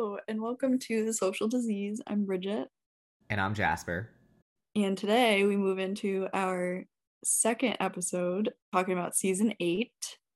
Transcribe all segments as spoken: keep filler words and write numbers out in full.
Hello, and welcome to The Social Disease. I'm Bridget, And I'm Jasper. and today we move into our second episode talking about season eight,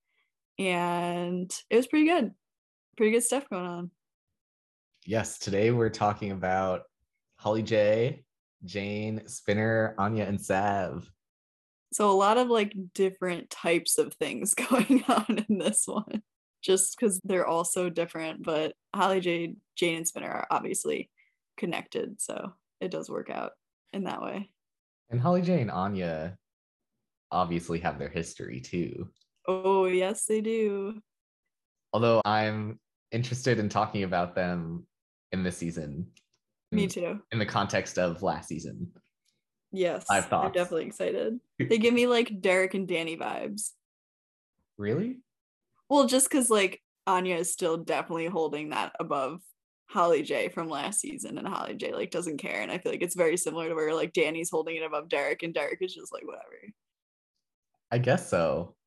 and it was pretty good. Pretty good stuff going on. Yes, today we're talking about Holly J, Jane, Spinner, Anya, and Sav. So, a lot of like different types of things going on in this one, just because they're all so different. But Holly J, Jane, and Spinner are obviously connected, so it does work out in that way. And Holly J and Anya obviously have their history too. Oh, yes, they do. Although I'm interested in talking about them in this season, Me in, too. in the context of last season. I Yes, have I'm thoughts. definitely excited. They give me like Derek and Danny vibes. Really? Well, just because like Anya is still definitely holding that above Holly J from last season, and Holly J like doesn't care. And I feel like it's very similar to where like Danny's holding it above Derek, and Derek is just like whatever. I guess so.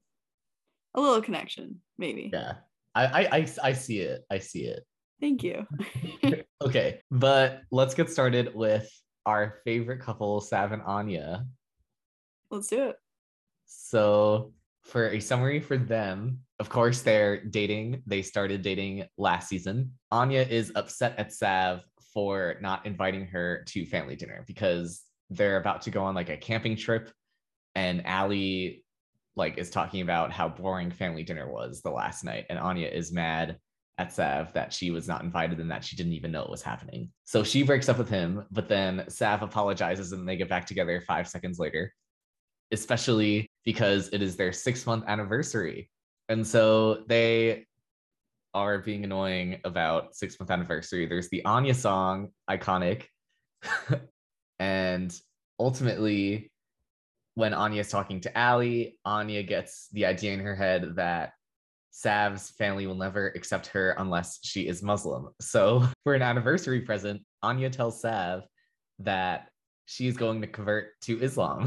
A little connection, maybe. Yeah. I I I, I see it. I see it. Thank you. Okay, but let's get started with our favorite couple, Sav and Anya. Let's do it. So, for a summary for them, of course, they're dating. They started dating last season. Anya is upset at Sav for not inviting her to family dinner because they're about to go on like a camping trip, and Allie like is talking about how boring family dinner was the last night, and Anya is mad at Sav that she was not invited and that she didn't even know it was happening. So she breaks up with him, but then Sav apologizes and they get back together five seconds later, especially because it is their six month anniversary. And so they are being annoying about six month anniversary. There's the Anya song, iconic. And ultimately, when Anya is talking to Allie, Anya gets the idea in her head that Sav's family will never accept her unless she is Muslim. So for an anniversary present, Anya tells Sav that she's going to convert to Islam.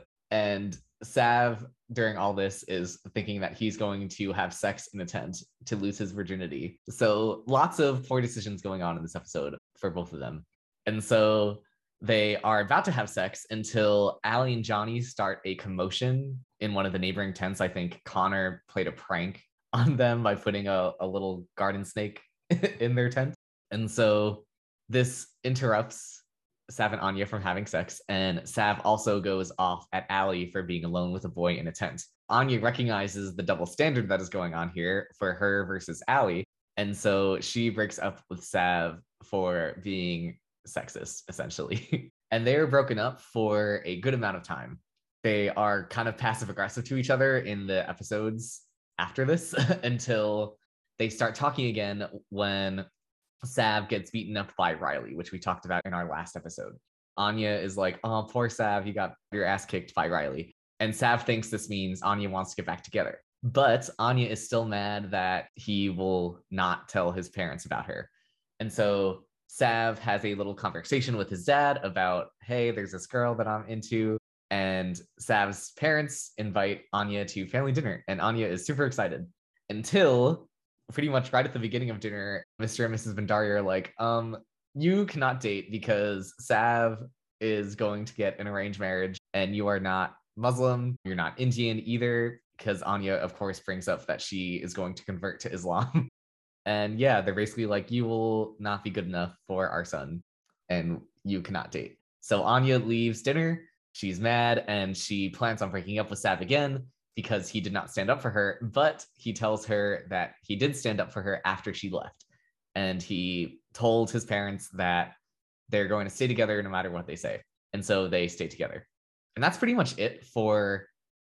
And Sav, during all this, is thinking that he's going to have sex in a tent to lose his virginity. So lots of poor decisions going on in this episode for both of them. And so they are about to have sex until Allie and Johnny start a commotion in one of the neighboring tents. I think Connor played a prank on them by putting a, a little garden snake in their tent. And so this interrupts Sav and Anya from having sex, and Sav also goes off at Allie for being alone with a boy in a tent. Anya recognizes the double standard that is going on here for her versus Allie, and so she breaks up with Sav for being sexist, essentially. And they're broken up for a good amount of time. They are kind of passive aggressive to each other in the episodes after this until they start talking again when Sav gets beaten up by Riley, which we talked about in our last episode. Anya is like, oh, poor Sav, you got your ass kicked by Riley. And Sav thinks this means Anya wants to get back together. But Anya is still mad that he will not tell his parents about her. And so Sav has a little conversation with his dad about, hey, there's this girl that I'm into. And Sav's parents invite Anya to family dinner, and Anya is super excited until pretty much right at the beginning of dinner, Mister and Missus Bhandari are like, um, you cannot date because Sav is going to get an arranged marriage and you are not Muslim, you're not Indian either, because Anya, of course, brings up that she is going to convert to Islam. And yeah, they're basically like, you will not be good enough for our son and you cannot date. So Anya leaves dinner. She's mad and she plans on breaking up with Sav again because he did not stand up for her, but he tells her that he did stand up for her after she left. And he told his parents that they're going to stay together no matter what they say. And so they stay together. And that's pretty much it for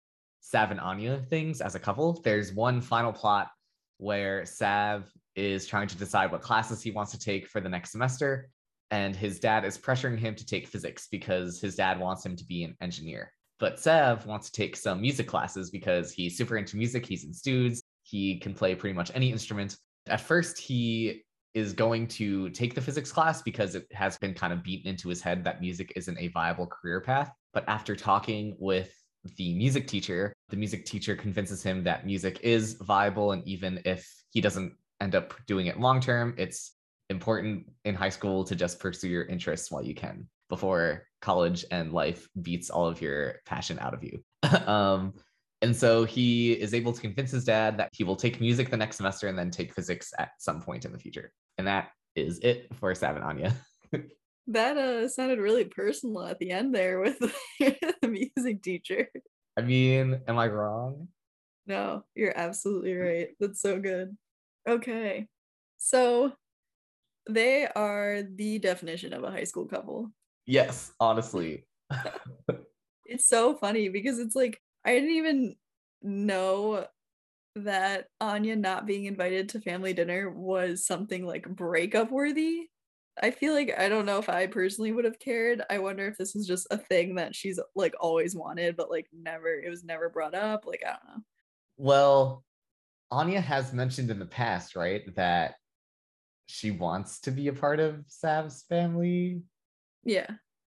Sav and Anya things as a couple. There's one final plot where Sav is trying to decide what classes he wants to take for the next semester. And his dad is pressuring him to take physics because his dad wants him to be an engineer. But Sav wants to take some music classes because he's super into music. He's in Studs. He can play pretty much any instrument. At first, he is going to take the physics class because it has been kind of beaten into his head that music isn't a viable career path. But after talking with the music teacher, the music teacher convinces him that music is viable. And even if he doesn't end up doing it long term, it's important in high school to just pursue your interests while you can before college and life beats all of your passion out of you. um, and so he is able to convince his dad that he will take music the next semester and then take physics at some point in the future. And that is it for Sav and Anya. That uh sounded really personal at the end there with the music teacher. I mean, am I wrong? No, you're absolutely right. That's so good. Okay. So they are the definition of a high school couple. Yes, honestly. It's so funny because it's like I didn't even know that Anya not being invited to family dinner was something like breakup worthy. I feel like I don't know if I personally would have cared. I wonder if this is just a thing that she's like always wanted, but like never, it was never brought up. Like, I don't know. Well, Anya has mentioned in the past, right, that she wants to be a part of Sav's family. Yeah.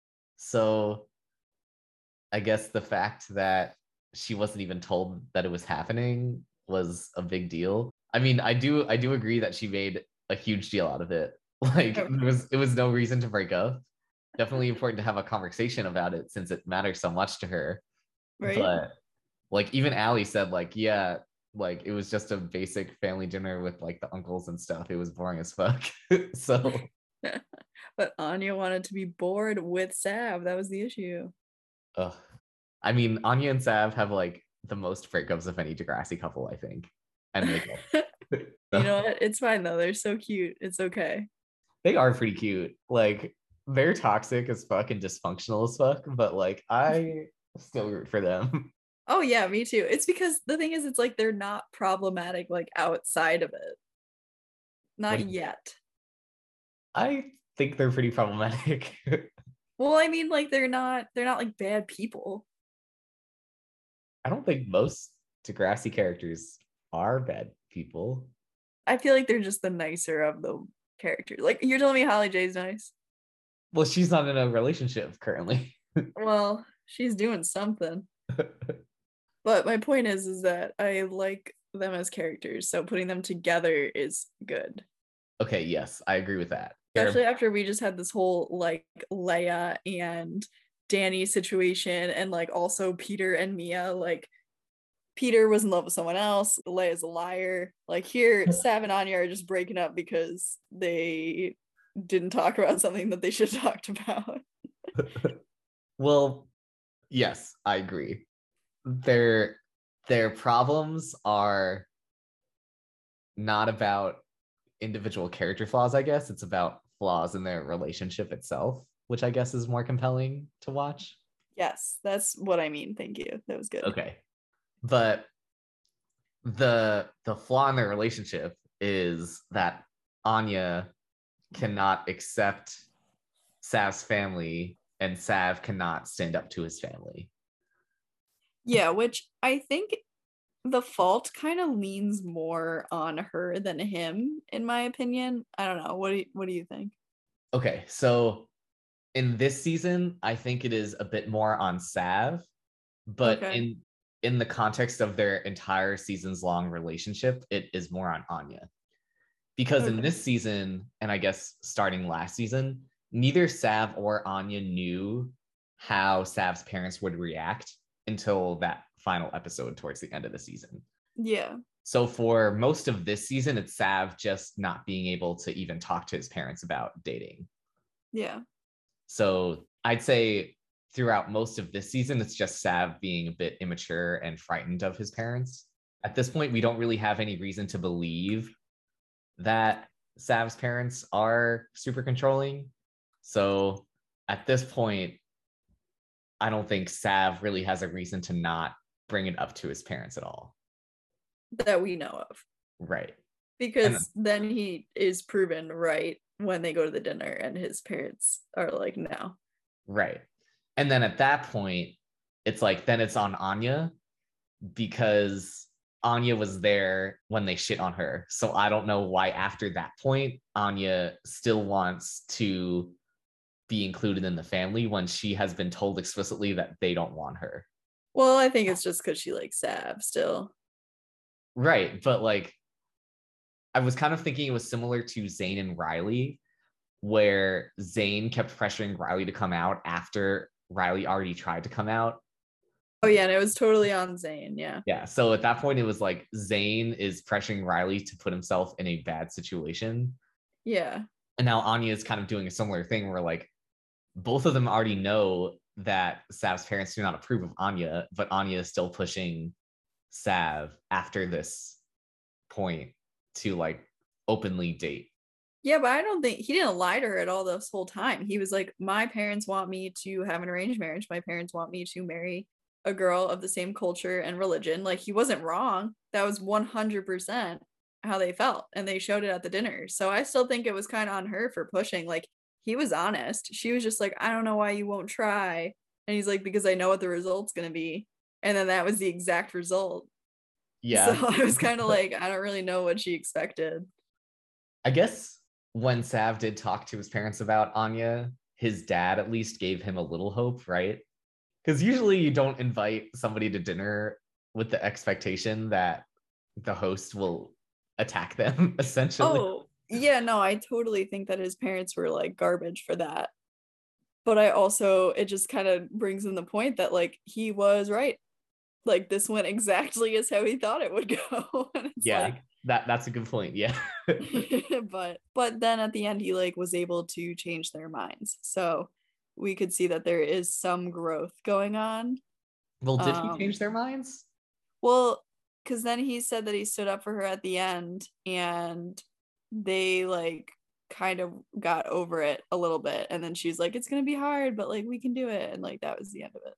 So I guess the fact that she wasn't even told that it was happening was a big deal. I mean, I do I do agree that she made a huge deal out of it. Like Okay. there was it was no reason to break up. Definitely important to have a conversation about it since it matters so much to her. Right. But like even Allie said, like, yeah, like it was just a basic family dinner with like the uncles and stuff. It was boring as fuck. So But Anya wanted to be bored with Sav. That was the issue. ugh. I mean, Anya and Sav have like the most breakups of any Degrassi couple, I think. And makeup. You know what? It's fine though. They're so cute. It's okay. They are pretty cute. Like they're toxic as fuck and dysfunctional as fuck, but like I still root for them. Oh yeah, me too. It's because the thing is, it's like they're not problematic like outside of it. Not What- yet. I think they're pretty problematic. Well, I mean, like they're not they're not like bad people. I don't think most Degrassi characters are bad people. I feel like they're just the nicer of the characters. Like you're telling me Holly J's nice. Well, she's not in a relationship currently. Well, she's doing something. But my point is is that I like them as characters, so putting them together is good. Okay, yes, I agree with that. Especially They're- after we just had this whole like Leia and Danny situation, and like also Peter and Mia. Like Peter was in love with someone else, Leia's a liar. Like here, Sav and Anya are just breaking up because they didn't talk about something that they should have talked about. Well, yes, I agree. Their their problems are not about individual character flaws, I guess. It's about flaws in their relationship itself, which I guess is more compelling to watch. Yes, that's what I mean. Thank you. That was good. Okay. But the the flaw in their relationship is that Anya cannot accept Sav's family and Sav cannot stand up to his family. Yeah, which I think the fault kind of leans more on her than him, in my opinion. I don't know. What do you, what do you think? Okay, so in this season, I think it is a bit more on Sav, but Okay. in in the context of their entire season's long relationship, it is more on Anya. Because in Okay. this season, and I guess starting last season, neither Sav or Anya knew how Sav's parents would react until that final episode towards the end of the season. Yeah. So for most of this season, it's Sav just not being able to even talk to his parents about dating. Yeah. So I'd say throughout most of this season, it's just Sav being a bit immature and frightened of his parents. At this point, we don't really have any reason to believe that Sav's parents are super controlling. So at this point, I don't think Sav really has a reason to not bring it up to his parents at all. That we know of. Right. Because and then he is proven right when they go to the dinner and his parents are like, no. Right. And then at that point, it's like, then it's on Anya because Anya was there when they shit on her. So I don't know why after that point, Anya still wants to be included in the family when she has been told explicitly that they don't want her. Well, I think it's just because she likes Sav still. Right. But like, I was kind of thinking it was similar to Zayn and Riley, where Zayn kept pressuring Riley to come out after Riley already tried to come out. Oh yeah, and it was totally on Zayn, yeah. Yeah, so at that point it was like Zayn is pressuring Riley to put himself in a bad situation. Yeah. And now Anya is kind of doing a similar thing where like both of them already know that Sav's parents do not approve of Anya, but Anya is still pushing Sav after this point to like openly date. Yeah, but I don't think he didn't lie to her at all this whole time. He was like, my parents want me to have an arranged marriage. My parents want me to marry a girl of the same culture and religion. Like, he wasn't wrong. That was one hundred percent how they felt. And they showed it at the dinner. So I still think it was kind of on her for pushing. Like, he was honest. She was just like, I don't know why you won't try. And he's like, because I know what the result's going to be. And then that was the exact result. Yeah. So I was kind of like, I don't really know what she expected. I guess when Sav did talk to his parents about Anya, his dad at least gave him a little hope, right? Because usually you don't invite somebody to dinner with the expectation that the host will attack them, essentially. Oh, yeah, no, I totally think that his parents were like garbage for that. But I also, it just kind of brings in the point that like he was right. Like this went exactly as how he thought it would go. And it's yeah, like, that that's a good point. Yeah. but but then at the end he like was able to change their minds. So we could see that there is some growth going on. Well, did um, he change their minds? Well, because then he said that he stood up for her at the end and they like kind of got over it a little bit. And then she's like, it's going to be hard, but like we can do it. And like that was the end of it.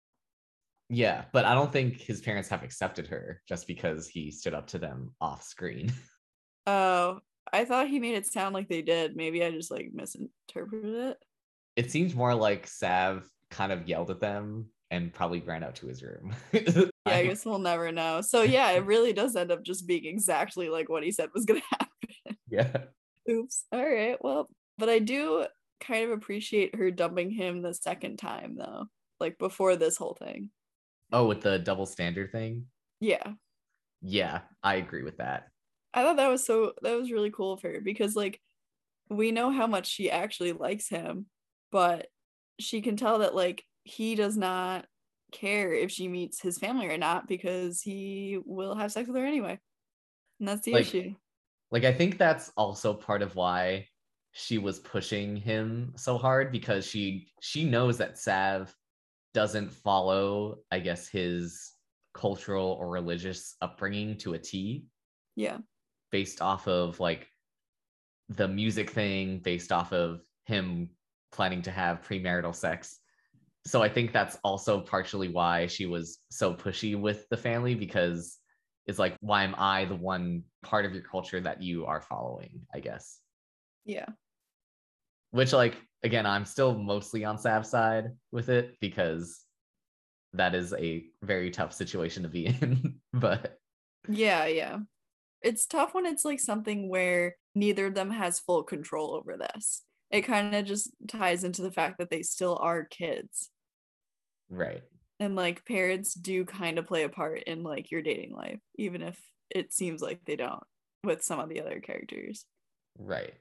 Yeah, but I don't think his parents have accepted her just because he stood up to them off screen. Oh, I thought he made it sound like they did. Maybe I just like misinterpreted it. It seems more like Sav kind of yelled at them and probably ran out to his room. Yeah, I guess we'll never know. So yeah, it really does end up just being exactly like what he said was gonna happen. Yeah. Oops. All right. Well, but I do kind of appreciate her dumping him the second time though, like before this whole thing. Oh, with the double standard thing? Yeah. Yeah, I agree with that. I thought that was so that was really cool of her because like we know how much she actually likes him, but she can tell that like he does not care if she meets his family or not because he will have sex with her anyway. And that's the like, issue. Like, I think that's also part of why she was pushing him so hard because she she knows that Sav doesn't follow, I guess, his cultural or religious upbringing to a T. Yeah. Based off of like the music thing, based off of him planning to have premarital sex. So I think that's also partially why she was so pushy with the family because it's like, why am I the one part of your culture that you are following, I guess. Yeah. Which, like, again, I'm still mostly on Sav's side with it because that is a very tough situation to be in. But yeah, yeah. It's tough when it's like something where neither of them has full control over this. It kind of just ties into the fact that they still are kids. Right. And like parents do kind of play a part in like your dating life, even if it seems like they don't with some of the other characters. Right.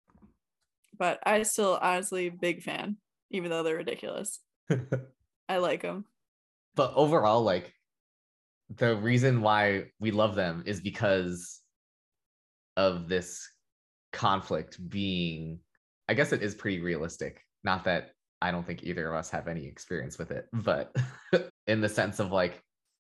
But I still honestly big fan, even though they're ridiculous. I like them. But overall, like the reason why we love them is because of this conflict being, I guess it is pretty realistic. Not that I don't think either of us have any experience with it, but in the sense of like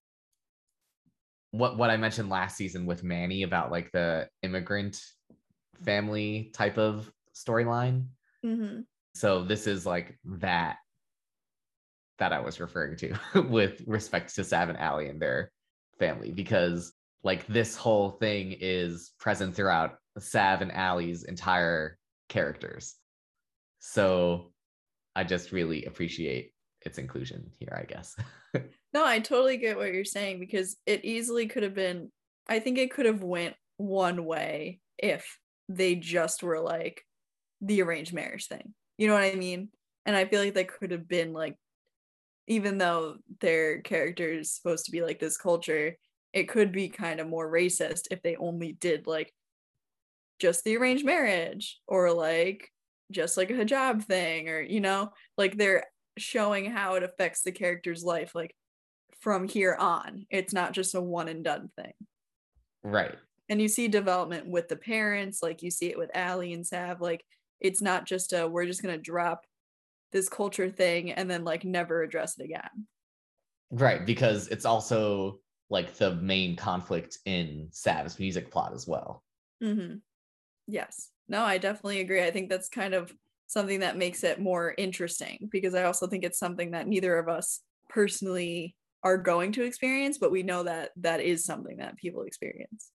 what what I mentioned last season with Manny about like the immigrant family type of storyline. Mm-hmm. So this is like that that I was referring to with respect to Sav and Allie and their family, because like this whole thing is present throughout Sav and Allie's entire characters. So I just really appreciate its inclusion here, I guess. No, I totally get what you're saying because it easily could have been, I think it could have went one way if they just were like the arranged marriage thing. You know what I mean? And I feel like that could have been like, even though their character is supposed to be like this culture, it could be kind of more racist if they only did like just the arranged marriage, or like just like a hijab thing, or you know, like they're showing how it affects the character's life like from here on. It's not just a one and done thing. Right. And you see development with the parents, like you see it with Allie and Sav. Like it's not just a we're just gonna drop this culture thing and then like never address it again. Right, because it's also like the main conflict in Sav's music plot as well. Mm-hmm. Yes. No, I definitely agree. I think that's kind of something that makes it more interesting, because I also think it's something that neither of us personally are going to experience, but we know that that is something that people experience.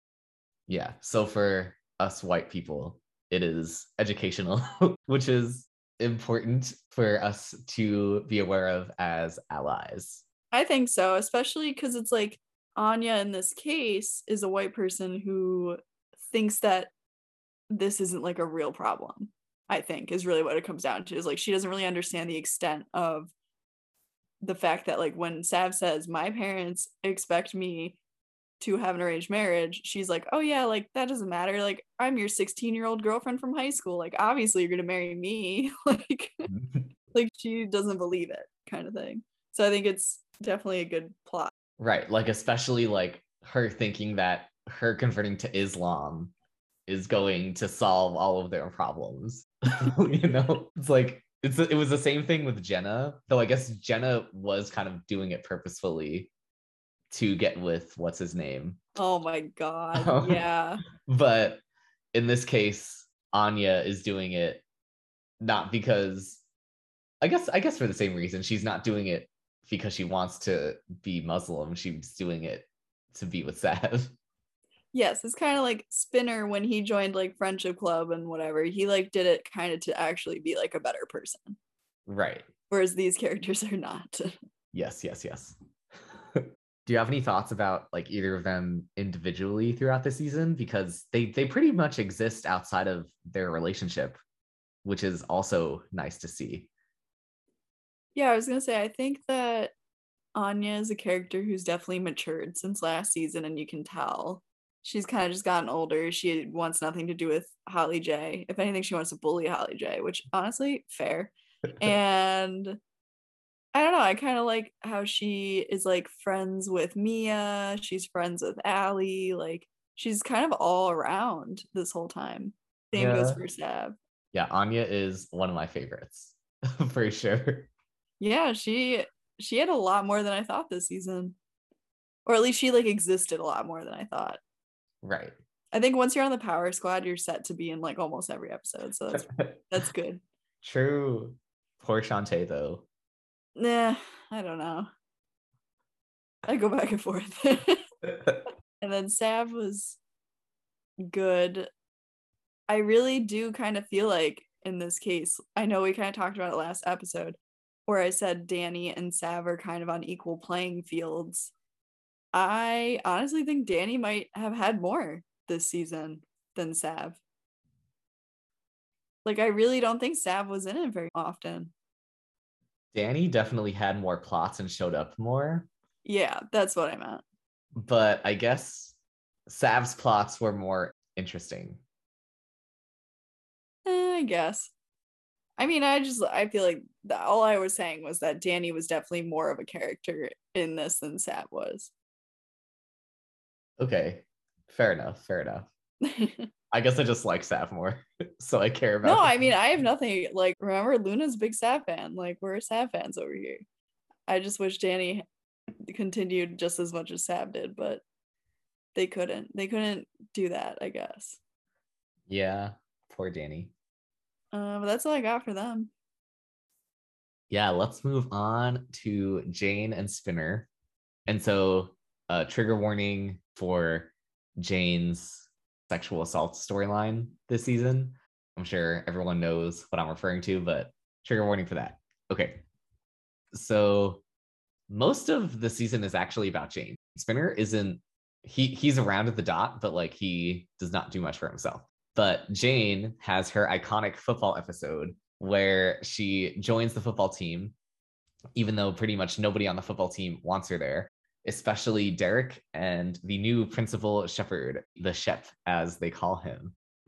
Yeah. So for us white people, it is educational, which is important for us to be aware of as allies. I think so, especially because it's like Anya in this case is a white person who thinks that this isn't like a real problem. I think is really what it comes down to, is like she doesn't really understand the extent of the fact that like when Sav says my parents expect me to have an arranged marriage, she's like, oh yeah, like that doesn't matter, like I'm your sixteen year old girlfriend from high school, like obviously you're gonna marry me. like like she doesn't believe it, kind of thing. So I think it's definitely a good plot. Right, like especially like her thinking that her converting to Islam is going to solve all of their problems. You know, it's like it's it was the same thing with Jenna, though I guess Jenna was kind of doing it purposefully to get with what's his name. Oh my god, yeah. But in this case, Anya is doing it not because I guess I guess for the same reason. She's not doing it because she wants to be Muslim. She's doing it to be with Sav. Yes, it's kind of like Spinner when he joined like Friendship Club and whatever. He like did it kind of to actually be like a better person. Right. Whereas these characters are not. Yes, yes, yes. Do you have any thoughts about like either of them individually throughout the season? Because they they pretty much exist outside of their relationship, which is also nice to see. Yeah, I was gonna say, I think that Anya is a character who's definitely matured since last season, and you can tell she's kind of just gotten older. She wants nothing to do with Holly J. If anything, she wants to bully Holly J, which honestly, fair. And I don't know, I kind of like how she is like friends with Mia. She's friends with Allie. Like she's kind of all around this whole time. Same goes Yeah. for Sav. Yeah, Anya is one of my favorites for sure. Yeah, she she had a lot more than I thought this season. Or at least she like existed a lot more than I thought. Right. I think once you're on the Power Squad, you're set to be in like almost every episode. So that's that's good. True. Poor Shantae though. Nah, I don't know. I go back and forth. And then Sav was good. I really do kind of feel like in this case, I know we kind of talked about it last episode, where I said Danny and Sav are kind of on equal playing fields. I honestly think Danny might have had more this season than Sav. Like, I really don't think Sav was in it very often. Danny definitely had more plots and showed up more. Yeah, that's what I meant. But I guess Sav's plots were more interesting. Eh, I guess. I mean, I just, I feel like the, all I was saying was that Danny was definitely more of a character in this than Sav was. Okay, fair enough, fair enough. I guess I just like Sav more, so I care about No, him. I mean, I have nothing, like, remember, Luna's a big Sav fan. Like, we're Sav fans over here. I just wish Danny continued just as much as Sav did, but they couldn't. They couldn't do that, I guess. Yeah, poor Danny. Uh, but that's all I got for them. Yeah, let's move on to Jane and Spinner. And so, uh, trigger warning for Jane's sexual assault storyline this season. I'm sure everyone knows what I'm referring to, but trigger warning for that. Okay. So, most of the season is actually about Jane. Spinner isn't, he he's around at the dot, but like he does not do much for himself. But Jane has her iconic football episode where she joins the football team, even though pretty much nobody on the football team wants her there, especially Derek and the new principal Shepherd, the Shep, as they call him.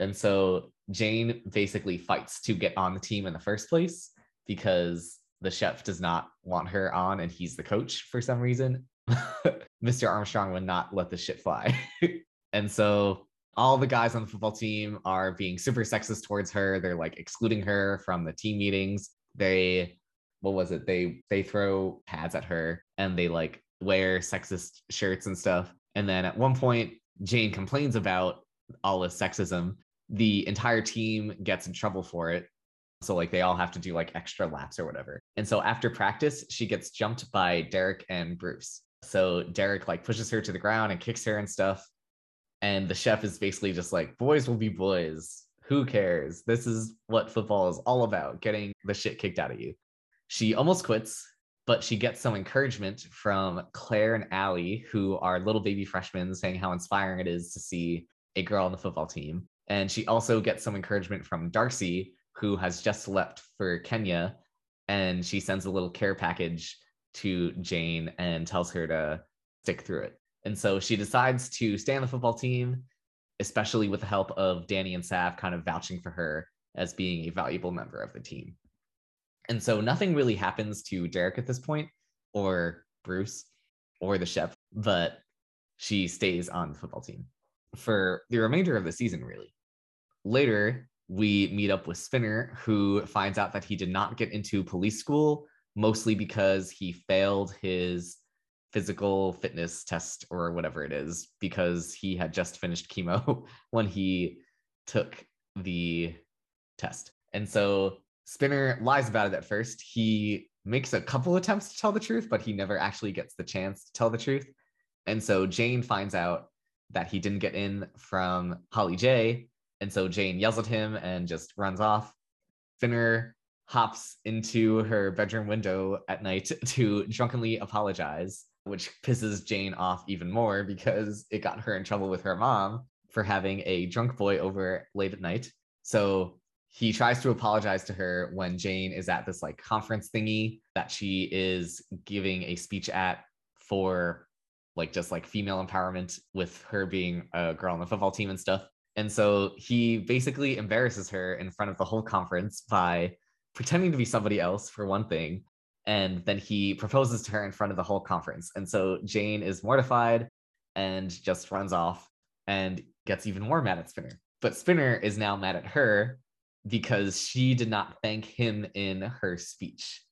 And so Jane basically fights to get on the team in the first place because the chef does not want her on and he's the coach for some reason. Mister Armstrong would not let the shit fly. And so all the guys on the football team are being super sexist towards her. They're like excluding her from the team meetings. They, what was it? They they throw pads at her and they like wear sexist shirts and stuff. And then at one point, Jane complains about all this sexism. The entire team gets in trouble for it. So like they all have to do like extra laps or whatever. And so after practice, she gets jumped by Derek and Bruce. So Derek like pushes her to the ground and kicks her and stuff. And the chef is basically just like, boys will be boys. Who cares? This is what football is all about, getting the shit kicked out of you. She almost quits, but she gets some encouragement from Claire and Allie, who are little baby freshmen, saying how inspiring it is to see a girl on the football team. And she also gets some encouragement from Darcy, who has just left for Kenya. And she sends a little care package to Jane and tells her to stick through it. And so she decides to stay on the football team, especially with the help of Danny and Sav kind of vouching for her as being a valuable member of the team. And so nothing really happens to Derek at this point, or Bruce, or the chef, but she stays on the football team for the remainder of the season, really. Later, we meet up with Spinner, who finds out that he did not get into police school, mostly because he failed his physical fitness test or whatever it is, because he had just finished chemo when he took the test. And so Spinner lies about it at first. He makes a couple attempts to tell the truth, but he never actually gets the chance to tell the truth. And so Jane finds out that he didn't get in from Holly J. And so Jane yells at him and just runs off. Spinner hops into her bedroom window at night to drunkenly apologize, which pisses Jane off even more because it got her in trouble with her mom for having a drunk boy over late at night. So he tries to apologize to her when Jane is at this like conference thingy that she is giving a speech at for like just like female empowerment, with her being a girl on the football team and stuff. And so he basically embarrasses her in front of the whole conference by pretending to be somebody else, for one thing. And then he proposes to her in front of the whole conference. And so Jane is mortified and just runs off and gets even more mad at Spinner. But Spinner is now mad at her because she did not thank him in her speech.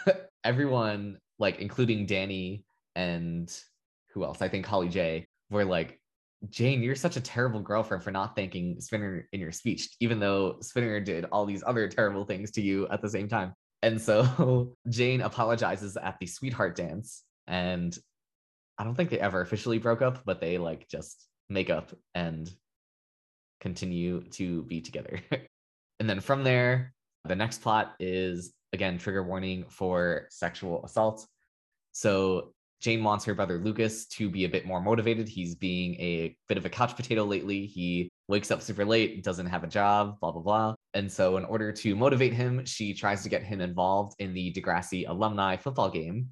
Everyone, like including Danny and who else? I think Holly J, were like, Jane, you're such a terrible girlfriend for not thanking Spinner in your speech, even though Spinner did all these other terrible things to you at the same time. And so Jane apologizes at the sweetheart dance, and I don't think they ever officially broke up, but they like just make up and continue to be together. And then from there, the next plot is, again, trigger warning for sexual assault. So Jane wants her brother Lucas to be a bit more motivated. He's being a bit of a couch potato lately. He wakes up super late, doesn't have a job, blah, blah, blah. And so in order to motivate him, she tries to get him involved in the Degrassi alumni football game.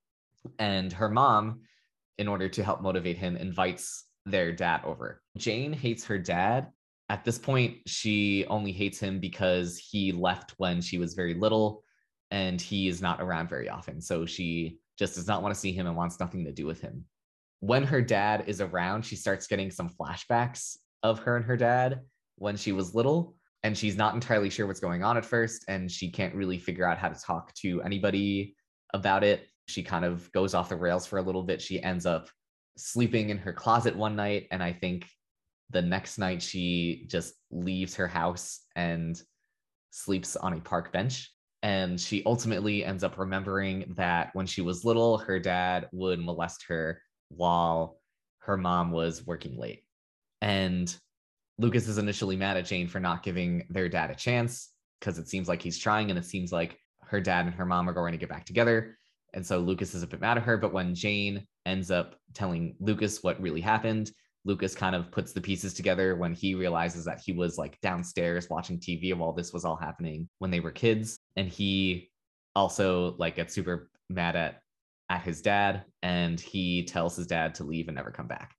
And her mom, in order to help motivate him, invites their dad over. Jane hates her dad. At this point, she only hates him because he left when she was very little and he is not around very often. So she just does not want to see him and wants nothing to do with him. When her dad is around, she starts getting some flashbacks of her and her dad when she was little, and she's not entirely sure what's going on at first, and she can't really figure out how to talk to anybody about it. She kind of goes off the rails for a little bit. She ends up sleeping in her closet one night, and I think the next night she just leaves her house and sleeps on a park bench. And she ultimately ends up remembering that when she was little, her dad would molest her while her mom was working late. And Lucas is initially mad at Jane for not giving their dad a chance because it seems like he's trying, and it seems like her dad and her mom are going to get back together. And so Lucas is a bit mad at her. But when Jane ends up telling Lucas what really happened, Lucas kind of puts the pieces together when he realizes that he was like downstairs watching T V while this was all happening when they were kids. And he also like gets super mad at, at his dad, and he tells his dad to leave and never come back.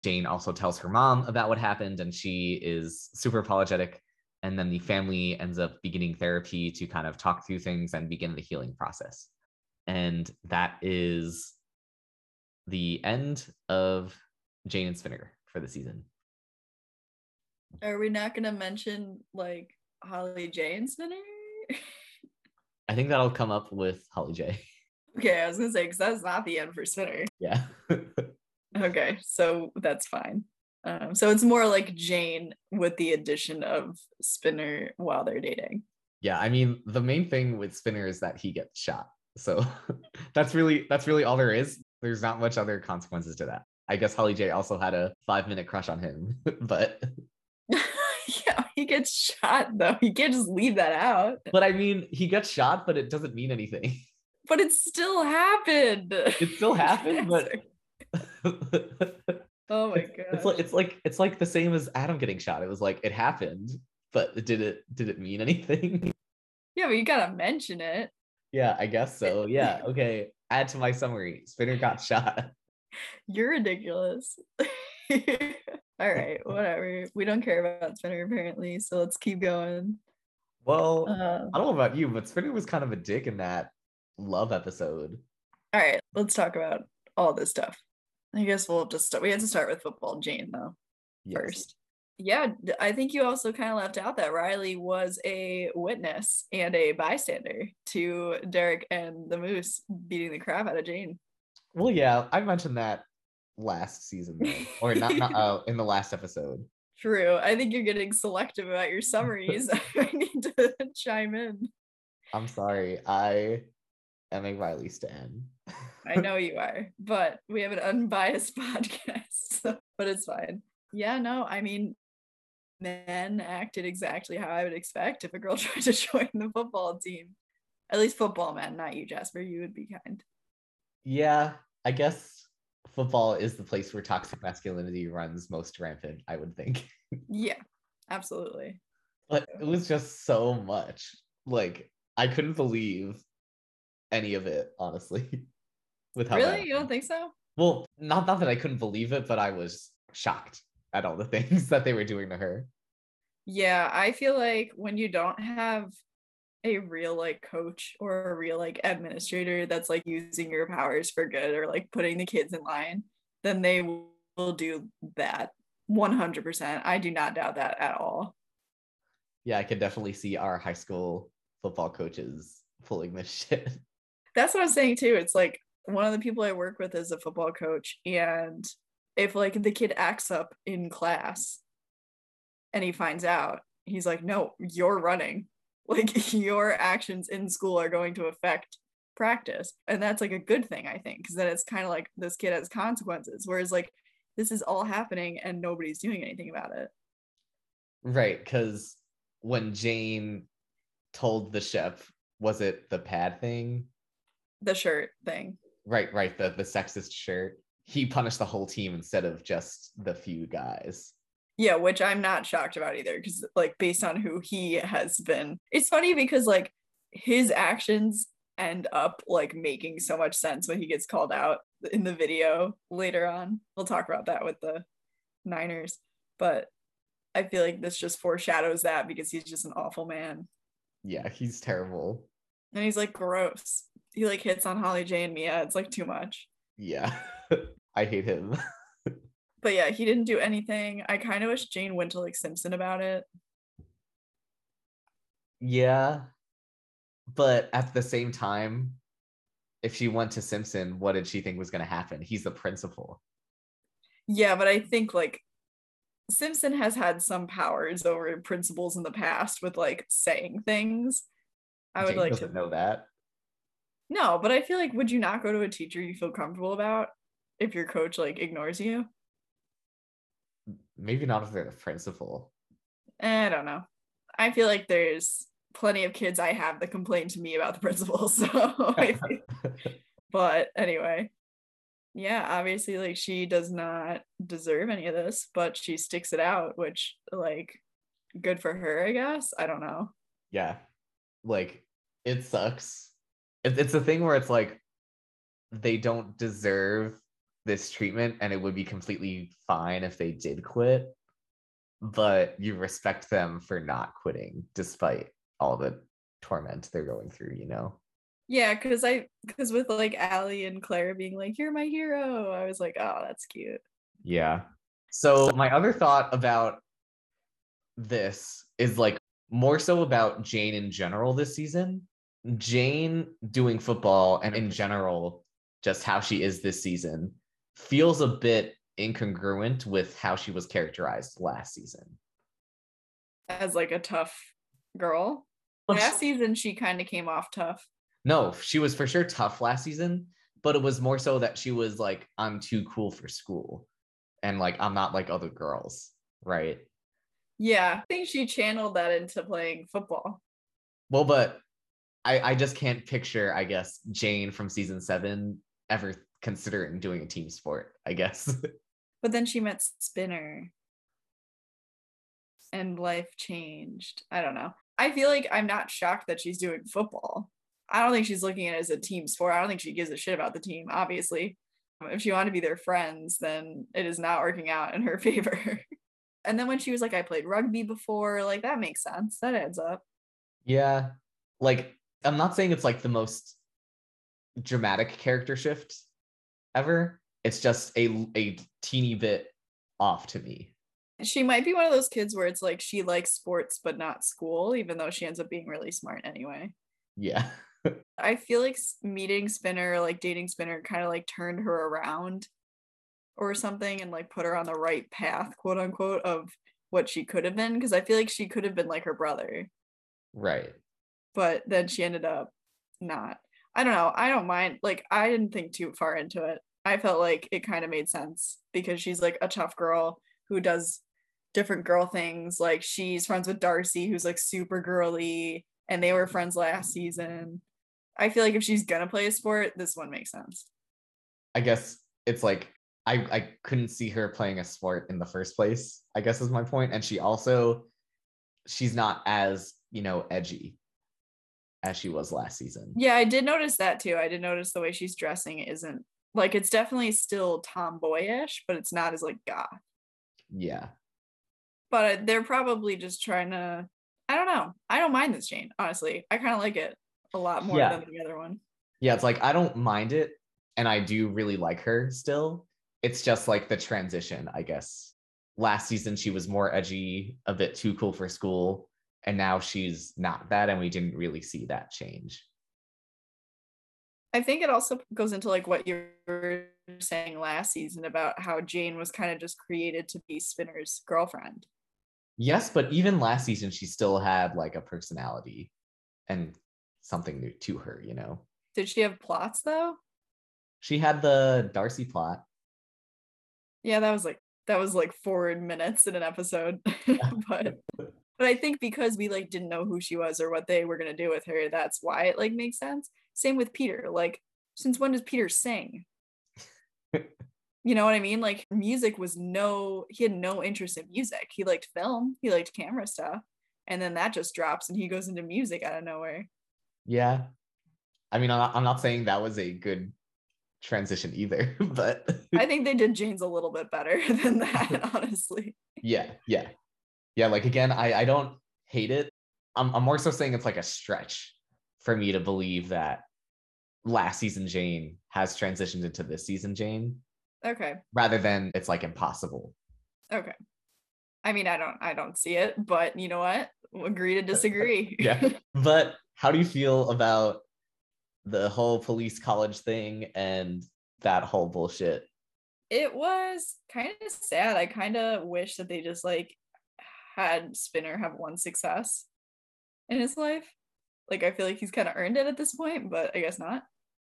Jane also tells her mom about what happened, and she is super apologetic. And then the family ends up beginning therapy to kind of talk through things and begin the healing process. And that is the end of Jane and Spinner for the season. Are we not going to mention like Holly J and Spinner? I think that'll come up with Holly J. Okay, I was going to say, because that's not the end for Spinner. Yeah. Okay, so that's fine. Um, so it's more like Jane with the addition of Spinner while they're dating. Yeah, I mean, the main thing with Spinner is that he gets shot. So that's really that's really all there is. There's not much other consequences to that. I guess Holly J also had a five minute crush on him, but yeah, he gets shot though. You can't just leave that out. But I mean, he gets shot, but it doesn't mean anything. But it still happened. It still happened, but oh my god. It's like it's like it's like the same as Adam getting shot. It was like it happened, but did it did it mean anything? Yeah, but you gotta mention it. Yeah, I guess so. Yeah, okay. Add to my summary. Spinner got shot. You're ridiculous. All right, whatever. We don't care about Spinner apparently, so let's keep going. Well, uh, I don't know about you, but Spinner was kind of a dick in that love episode. All right, let's talk about all this stuff. I guess we'll just start. We have to start with football Jane though. Yes. First. Yeah, I think you also kind of left out that Riley was a witness and a bystander to Derek and the Moose beating the crap out of Jane. Well, yeah, I mentioned that last season, though. or not, not uh, in the last episode. True. I think you're getting selective about your summaries. I need to chime in. I'm sorry. I am a Riley stan. I know you are, but we have an unbiased podcast, so, but it's fine. Yeah, no, I mean, men acted exactly how I would expect if a girl tried to join the football team. At least football men, not you, Jasper. You would be kind. Yeah, I guess football is the place where toxic masculinity runs most rampant, I would think. Yeah, absolutely. But it was just so much. Like, I couldn't believe any of it, honestly. With how really? You don't think so? Well, not, not that I couldn't believe it, but I was shocked at all the things that they were doing to her. Yeah, I feel like when you don't have a real like coach or a real like administrator that's like using your powers for good or like putting the kids in line, then they will do that one hundred percent. I do not doubt that at all. Yeah, I could definitely see our high school football coaches pulling this shit. That's what I'm saying too. It's like one of the people I work with is a football coach, and if like the kid acts up in class and he finds out, he's like, no, you're running. Like your actions in school are going to affect practice. And that's like a good thing, I think, because then it's kind of like this kid has consequences. Whereas like this is all happening and nobody's doing anything about it. Right, because when Jane told the chef, was it the pad thing? The shirt thing. Right, right, the, the sexist shirt. He punished the whole team instead of just the few guys. Yeah, which I'm not shocked about either, because like based on who he has been. It's funny because like his actions end up like making so much sense when he gets called out in the video later on. We'll talk about that with the Niners, but I feel like this just foreshadows that because he's just an awful man. Yeah, he's terrible. And he's like gross. He like hits on Holly J and Mia. It's like too much. Yeah, I hate him. But yeah, he didn't do anything. I kind of wish Jane went to like Simpson about it. Yeah. But at the same time, if she went to Simpson, what did she think was going to happen? He's the principal. Yeah, but I think like Simpson has had some powers over principals in the past with like saying things. I Jane would like doesn't to know that. No, but I feel like would you not go to a teacher you feel comfortable about if your coach like ignores you? Maybe not if they're the principal. I don't know. I feel like there's plenty of kids I have that complain to me about the principal. So, but anyway, yeah, obviously, like she does not deserve any of this, but she sticks it out, which like good for her, I guess. I don't know. Yeah, like it sucks. It, it's a thing where it's like they don't deserve this treatment and it would be completely fine if they did quit, but you respect them for not quitting despite all the torment they're going through, you know? Yeah, because I because with like Allie and Claire being like, "You're my hero," I was like, "Oh, that's cute." Yeah. So my other thought about this is like more so about Jane in general this season. Jane doing football and in general, just how she is this season feels a bit incongruent with how she was characterized last season. As like a tough girl. Last season, she kind of came off tough. No, she was for sure tough last season, but it was more so that she was like, I'm too cool for school. And like, I'm not like other girls, right? Yeah, I think she channeled that into playing football. Well, but I, I just can't picture, I guess, Jane from season seven ever considering doing a team sport, I guess. But then she met Spinner and life changed. I don't know. I feel like I'm not shocked that she's doing football. I don't think she's looking at it as a team sport. I don't think she gives a shit about the team, obviously. If she wanted to be their friends, then it is not working out in her favor. And then when she was like, I played rugby before, like that makes sense. That adds up. Yeah. Like, I'm not saying it's like the most dramatic character shift ever. It's just a, a teeny bit off to me. She might be one of those kids where it's like she likes sports but not school, even though she ends up being really smart anyway. Yeah. I feel like meeting Spinner, like dating Spinner, kind of like turned her around or something and like put her on the right path, quote unquote, of what she could have been. Because I feel like she could have been like her brother. Right. But then she ended up not. I don't know. I don't mind. Like, I didn't think too far into it. I felt like it kind of made sense because she's like a tough girl who does different girl things. Like, she's friends with Darcy, who's like super girly, and they were friends last season. I feel like if she's gonna play a sport, this one makes sense. I guess it's like I, I couldn't see her playing a sport in the first place, I guess is my point. And she also, she's not as, you know, edgy as she was last season. Yeah, I did notice that too. I did notice the way she's dressing isn't like, it's definitely still tomboyish, but it's not as like goth. Yeah. But they're probably just trying to, I don't know. I don't mind this Jane, honestly. I kind of like it a lot more Yeah. than the other one. Yeah, it's like I don't mind it, and I do really like her still. It's just like the transition, I guess. Last season she was more edgy, a bit too cool for school, and now she's not that, and we didn't really see that change. I think it also goes into like what you were saying last season about how Jane was kind of just created to be Spinner's girlfriend. Yes, but even last season she still had like a personality and something new to her, you know. Did she have plots though? She had the Darcy plot. Yeah, that was like that was like four minutes in an episode. but but I think because we like didn't know who she was or what they were gonna do with her, that's why it like makes sense. Same with Peter. Like, since when does Peter sing? You know what I mean? Like, music was no, he had no interest in music. He liked film, he liked camera stuff. And then that just drops and he goes into music out of nowhere. Yeah. I mean, I'm not, I'm not saying that was a good transition either, but I think they did Jane's a little bit better than that, honestly. Yeah, yeah. Yeah, like again, I, I don't hate it. I'm, I'm more so saying it's like a stretch for me to believe that last season Jane has transitioned into this season Jane. Okay. Rather than it's like impossible. Okay. I mean, I don't I don't see it, but you know what? We'll agree to disagree. Yeah. But how do you feel about the whole police college thing and that whole bullshit? It was kind of sad. I kind of wish that they just like had Spinner have one success in his life. Like, I feel like he's kind of earned it at this point, but I guess not.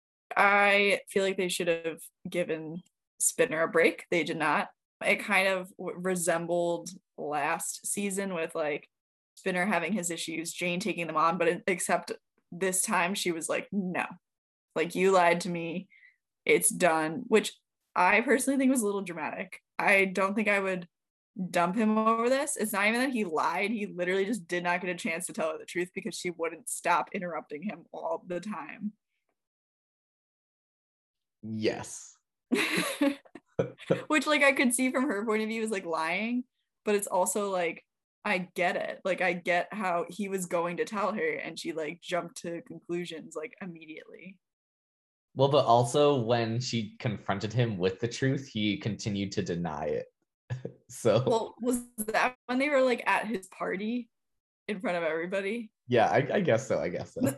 I feel like they should have given Spinner a break. They did not. It kind of resembled last season with like Spinner having his issues, Jane taking them on, but except this time she was like, no, like, you lied to me. It's done, which I personally think was a little dramatic. I don't think I would dump him over this. It's not even that he lied. He literally just did not get a chance to tell her the truth because she wouldn't stop interrupting him all the time. Yes. Which, like, I could see from her point of view is like lying, but it's also like, I get it. Like, I get how he was going to tell her and she like jumped to conclusions like immediately. Well, but also when she confronted him with the truth, he continued to deny it. So, Well, was that when they were like at his party in front of everybody? yeah, I, I guess so. I guess so.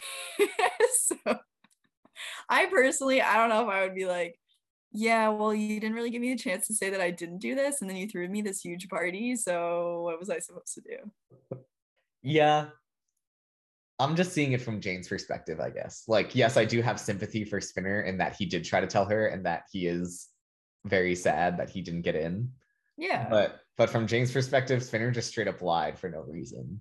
So, I personally, I don't know if I would be like, yeah, well, you didn't really give me a chance to say that I didn't do this, and then you threw me this huge party, so what was I supposed to do? Yeah, I'm just seeing it from Jane's perspective, I guess. Like, yes, I do have sympathy for Spinner in that he did try to tell her and that he is very sad that he didn't get in. Yeah. But but from Jane's perspective, Spinner just straight up lied for no reason.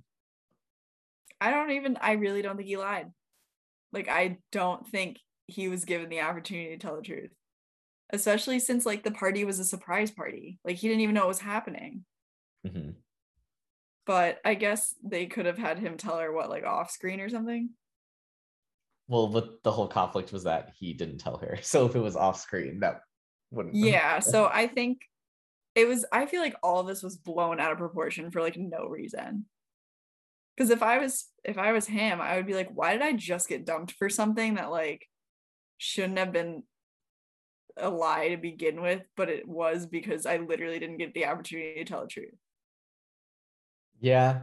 I don't even, I really don't think he lied. Like, I don't think he was given the opportunity to tell the truth. Especially since, like, the party was a surprise party. Like, he didn't even know what was happening. Mm-hmm. But I guess they could have had him tell her what, like, off screen or something. Well, but the whole conflict was that he didn't tell her. So if it was off screen, that wouldn't. Yeah, so I think it was, I feel like all of this was blown out of proportion for like no reason. Because if I was if I was him, I would be like, why did I just get dumped for something that like shouldn't have been a lie to begin with, but it was because I literally didn't get the opportunity to tell the truth. Yeah.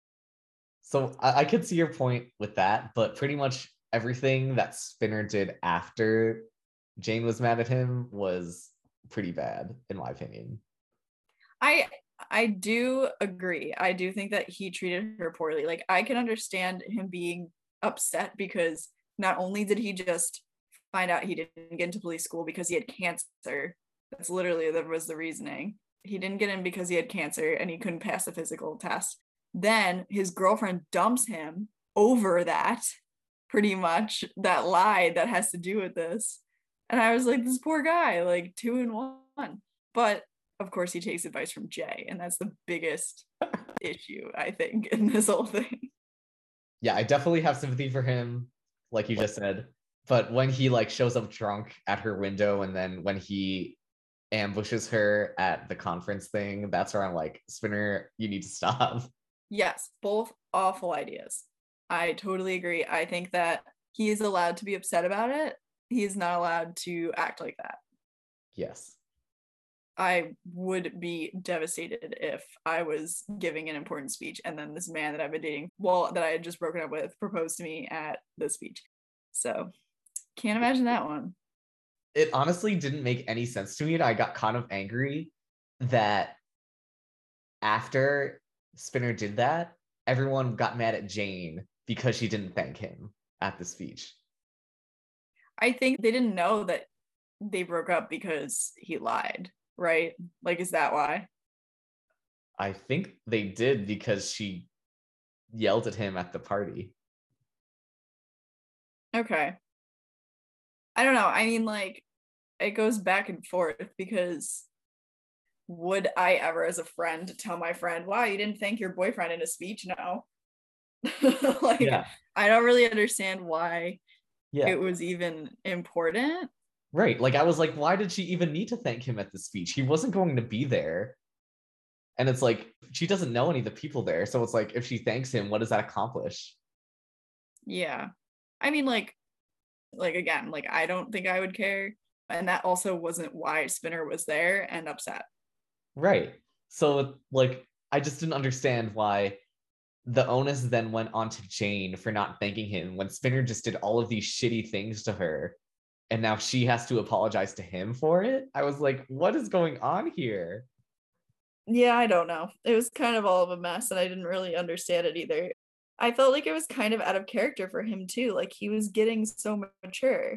So I, I could see your point with that, but pretty much everything that Spinner did after Jane was mad at him was pretty bad, in my opinion. I I do agree. I do think that he treated her poorly. Like, I can understand him being upset because not only did he just find out he didn't get into police school because he had cancer. That's literally that was the reasoning. He didn't get in because he had cancer and he couldn't pass the physical test. Then his girlfriend dumps him over that, pretty much, that lie that has to do with this. And I was like, this poor guy, like two in one. But of course, he takes advice from Jay, and that's the biggest issue, I think, in this whole thing. Yeah, I definitely have sympathy for him, like you just said. But when he like shows up drunk at her window, and then when he ambushes her at the conference thing, that's where I'm like, Spinner, you need to stop. Yes, both awful ideas. I totally agree. I think that he is allowed to be upset about it. He is not allowed to act like that. Yes. I would be devastated if I was giving an important speech and then this man that I've been dating, well, that I had just broken up with, proposed to me at the speech. So can't imagine that one. It honestly didn't make any sense to me, and I got kind of angry that after Spinner did that, everyone got mad at Jane because she didn't thank him at the speech. I think they didn't know that they broke up because he lied, right? Like, is that why? I think they did because she yelled at him at the party. Okay. I don't know. I mean, like, it goes back and forth because would I ever, as a friend, tell my friend, wow, you didn't thank your boyfriend in a speech? No. Like, Yeah. I don't really understand why Yeah. it was even important. Right. Like, I was like, why did she even need to thank him at the speech? He wasn't going to be there. And it's like, she doesn't know any of the people there. So it's like, if she thanks him, what does that accomplish? Yeah. I mean, like, like again, like, I don't think I would care. And that also wasn't why Spinner was there and upset. Right. So, like, I just didn't understand why the onus then went on to Jane for not thanking him when Spinner just did all of these shitty things to her. And now she has to apologize to him for it. I was like, what is going on here? Yeah, I don't know. It was kind of all of a mess, and I didn't really understand it either. I felt like it was kind of out of character for him too. Like, he was getting so mature.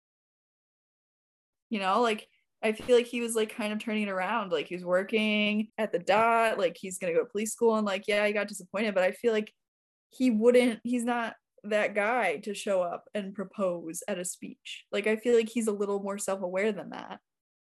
You know, like, I feel like he was like kind of turning it around. Like, he was working at the dot, like he's gonna go to police school, and like, yeah, he got disappointed, but I feel like he wouldn't, he's not that guy to show up and propose at a speech. Like, I feel like he's a little more self-aware than that.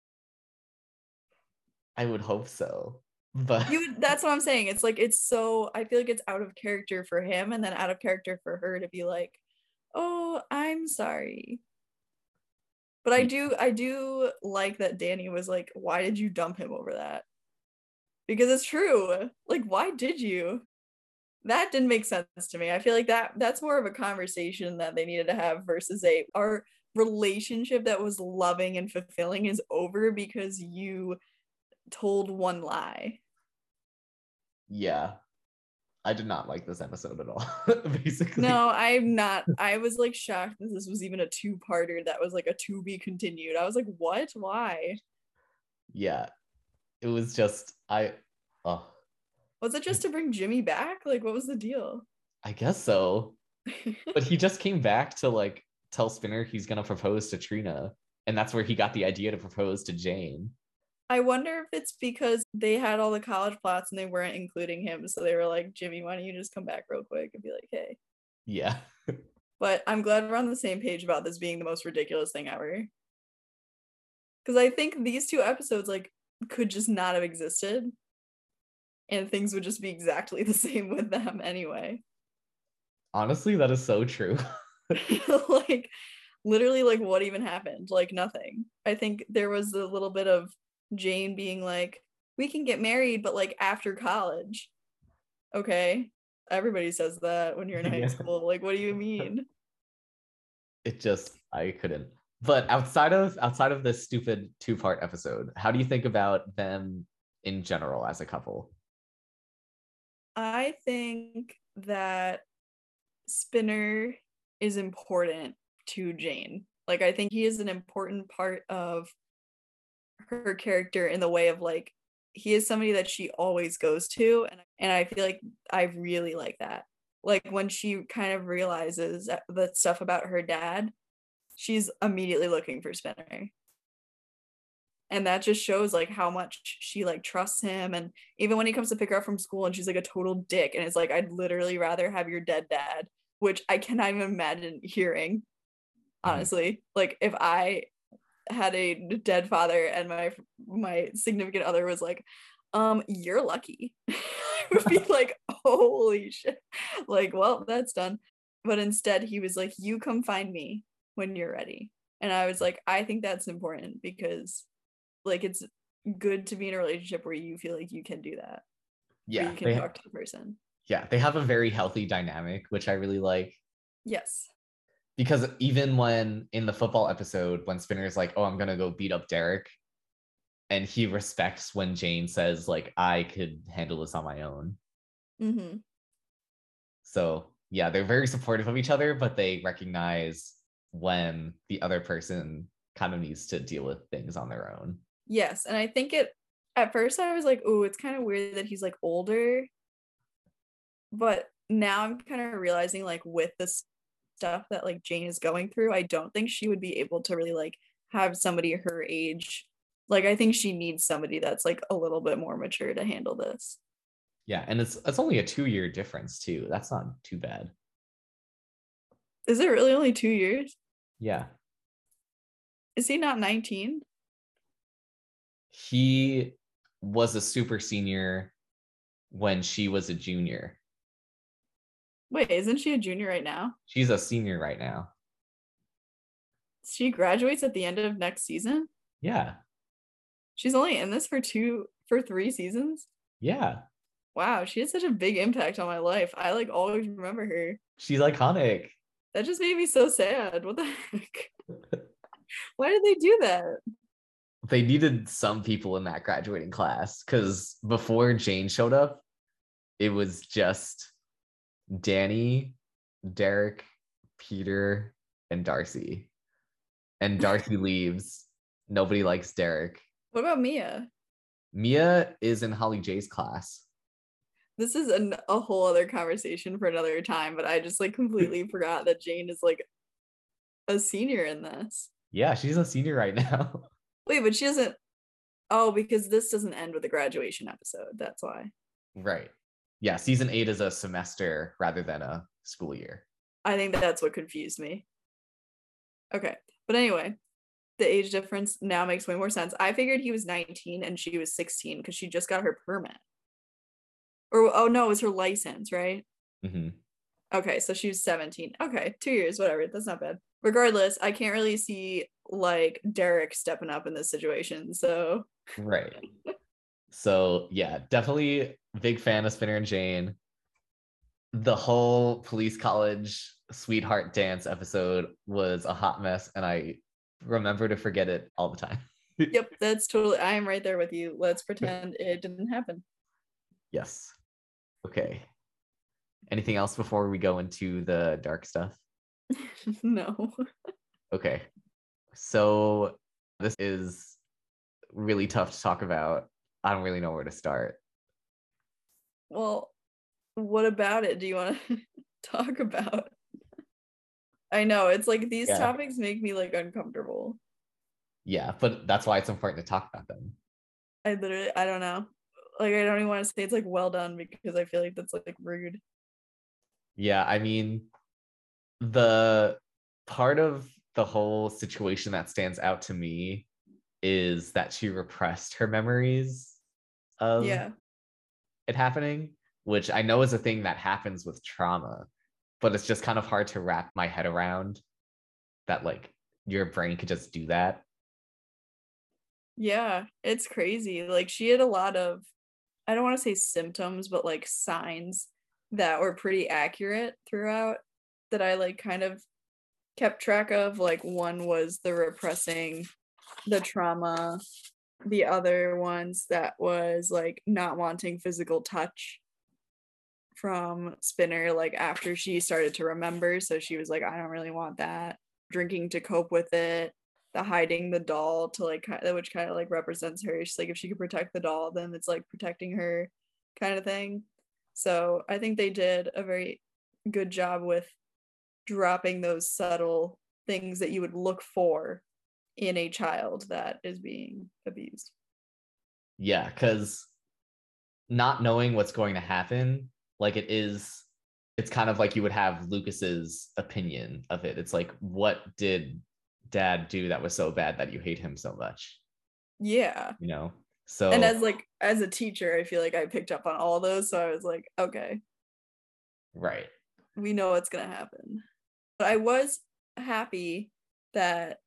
I would hope so. But You that's what I'm saying. It's like, it's so, I feel like it's out of character for him and then out of character for her to be like, oh, I'm sorry. But I do I do like that Danny was like, why did you dump him over that? Because it's true. Like, why did you? That didn't make sense to me. I feel like that that's more of a conversation that they needed to have versus a our relationship that was loving and fulfilling is over because you told one lie. Yeah. I did not like this episode at all, basically. No, I'm not. I was like shocked that this was even a two-parter that was like a to be continued. I was like, what? Why? Yeah. It was just I oh. Was it just to bring Jimmy back? Like, what was the deal? I guess so. But he just came back to like tell Spinner he's gonna propose to Trina. And that's where he got the idea to propose to Jane. I wonder if it's because they had all the college plots and they weren't including him. So they were like, Jimmy, why don't you just come back real quick and be like, hey. Yeah. But I'm glad we're on the same page about this being the most ridiculous thing ever. Because I think these two episodes like could just not have existed. And things would just be exactly the same with them anyway. Honestly, that is so true. Like, literally, like, what even happened? Like, nothing. I think there was a little bit of Jane being like, we can get married, but like after college. Okay. Everybody says that when you're in high Yeah. school. Like, what do you mean? It just I couldn't. But outside of outside of this stupid two-part episode, how do you think about them in general as a couple? I think that Spinner is important to Jane. Like, I think he is an important part of her character in the way of like, he is somebody that she always goes to. And, and I feel like I really like that. Like, when she kind of realizes that, that stuff about her dad, she's immediately looking for Spinner. And that just shows like how much she like trusts him. And even when he comes to pick her up from school and she's like a total dick and it's like, I'd literally rather have your dead dad, which I cannot even imagine hearing, honestly. Mm-hmm. Like, if I had a dead father and my my significant other was like, um you're lucky, I would be like, holy shit, like, well, that's done. But instead he was like, you come find me when you're ready. And I was like, I think that's important because like it's good to be in a relationship where you feel like you can do that. Yeah, you can talk to the person. Yeah, they have a very healthy dynamic, which I really like. Yes. Because even when in the football episode, when Spinner's like, oh, I'm gonna go beat up Derek, and he respects when Jane says like, I could handle this on my own. Mm-hmm. So yeah, they're very supportive of each other, but they recognize when the other person kind of needs to deal with things on their own. Yes, and I think it, at first I was like, oh, it's kind of weird that he's like older. But now I'm kind of realizing like with this stuff that like Jane is going through, I don't think she would be able to really like have somebody her age. Like, I think she needs somebody that's like a little bit more mature to handle this. Yeah, and it's it's only a two-year difference too. That's not too bad. Is it really only two years? Yeah. Is he not nineteen? He was a super senior when she was a junior. Wait, isn't she a junior right now? She's a senior right now. She graduates at the end of next season? Yeah. She's only in this for two, for three seasons? Yeah. Wow, she had such a big impact on my life. I like always remember her. She's iconic. That just made me so sad. What the heck? Why did they do that? They needed some people in that graduating class because before Jane showed up, it was just Danny, Derek, Peter, and Darcy. And Darcy leaves. Nobody likes Derek. What about Mia? Mia is in Holly J's class. This is an, a whole other conversation for another time, but I just like completely forgot that Jane is like a senior in this. Yeah, she's a senior right now. Wait, but she doesn't. Oh, because this doesn't end with a graduation episode. That's why. Right. Yeah, season eight is a semester rather than a school year. I think that that's what confused me. Okay. But anyway, the age difference now makes way more sense. I figured he was nineteen and she was sixteen because she just got her permit. Or, oh no, it was her license, right? Mm-hmm. Okay, so she was seventeen. Okay, two years, whatever. That's not bad. Regardless, I can't really see like Derek stepping up in this situation. So right. So yeah, definitely big fan of Spinner and Jane. The whole police college sweetheart dance episode was a hot mess, and I remember to forget it all the time. Yep, that's totally, I am right there with you. Let's pretend it didn't happen. Yes. Okay. Anything else before we go into the dark stuff? No. Okay. So this is really tough to talk about. I don't really know where to start. Well, what about it do you want to talk about? I know, it's like these Yeah. topics make me like uncomfortable. Yeah, but that's why it's important to talk about them. I literally, I don't know. Like, I don't even want to say it's like well done because I feel like that's like rude. Yeah, I mean, the part of the whole situation that stands out to me is that she repressed her memories of Yeah. it happening, which I know is a thing that happens with trauma, but it's just kind of hard to wrap my head around that, like, your brain could just do that. Yeah, it's crazy. Like, she had a lot of, I don't want to say symptoms, but like signs that were pretty accurate throughout that I like kind of kept track of. Like, one was the repressing the trauma, the other ones that was like not wanting physical touch from Spinner, like after she started to remember. So she was like, I don't really want that. Drinking to cope with it, the hiding the doll to like, which kind of like represents her. She's like, if she could protect the doll, then it's like protecting her kind of thing. So I think they did a very good job with dropping those subtle things that you would look for in a child that is being abused. Yeah, because not knowing what's going to happen, like it is, it's kind of like you would have Lucas's opinion of it. It's like, what did dad do that was so bad that you hate him so much? Yeah. You know? So, and as like as a teacher, I feel like I picked up on all those, so I was like, okay, right. we know what's gonna happen. But I was happy that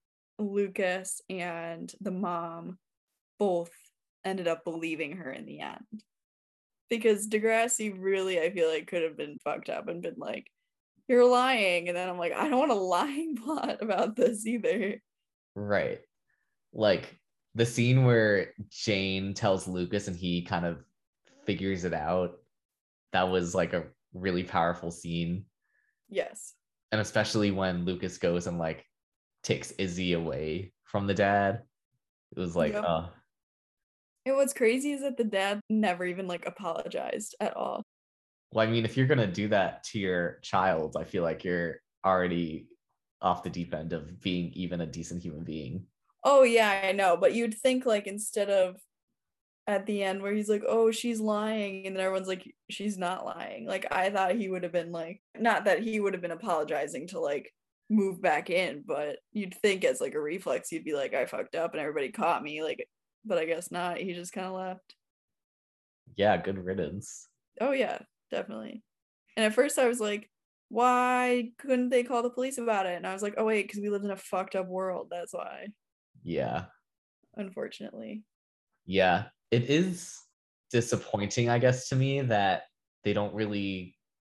Lucas and the mom both ended up believing her in the end. Because Degrassi really, I feel like, could have been fucked up and been like, you're lying. And then I'm like, I don't want a lying plot about this either. Right. Like the scene where Jane tells Lucas and he kind of figures it out, that was like a really powerful scene. Yes. And especially when Lucas goes and like takes Izzy away from the dad. It was like, yep. uh And what's crazy is that the dad never even like apologized at all. well, I mean, if you're gonna do that to your child, I feel like you're already off the deep end of being even a decent human being. Oh yeah, I know, but you'd think like instead of at the end where he's like, oh, she's lying, and then everyone's like, she's not lying. Like, I thought he would have been like, not that he would have been apologizing to like move back in, but you'd think as like a reflex, you'd be like, I fucked up and everybody caught me. Like, but I guess not. He just kind of left. Yeah, good riddance. Oh yeah, definitely. And at first I was like, why couldn't they call the police about it? And I was like, oh wait, because we lived in a fucked up world. That's why. Yeah. Unfortunately. Yeah. It is disappointing, I guess, to me that they don't really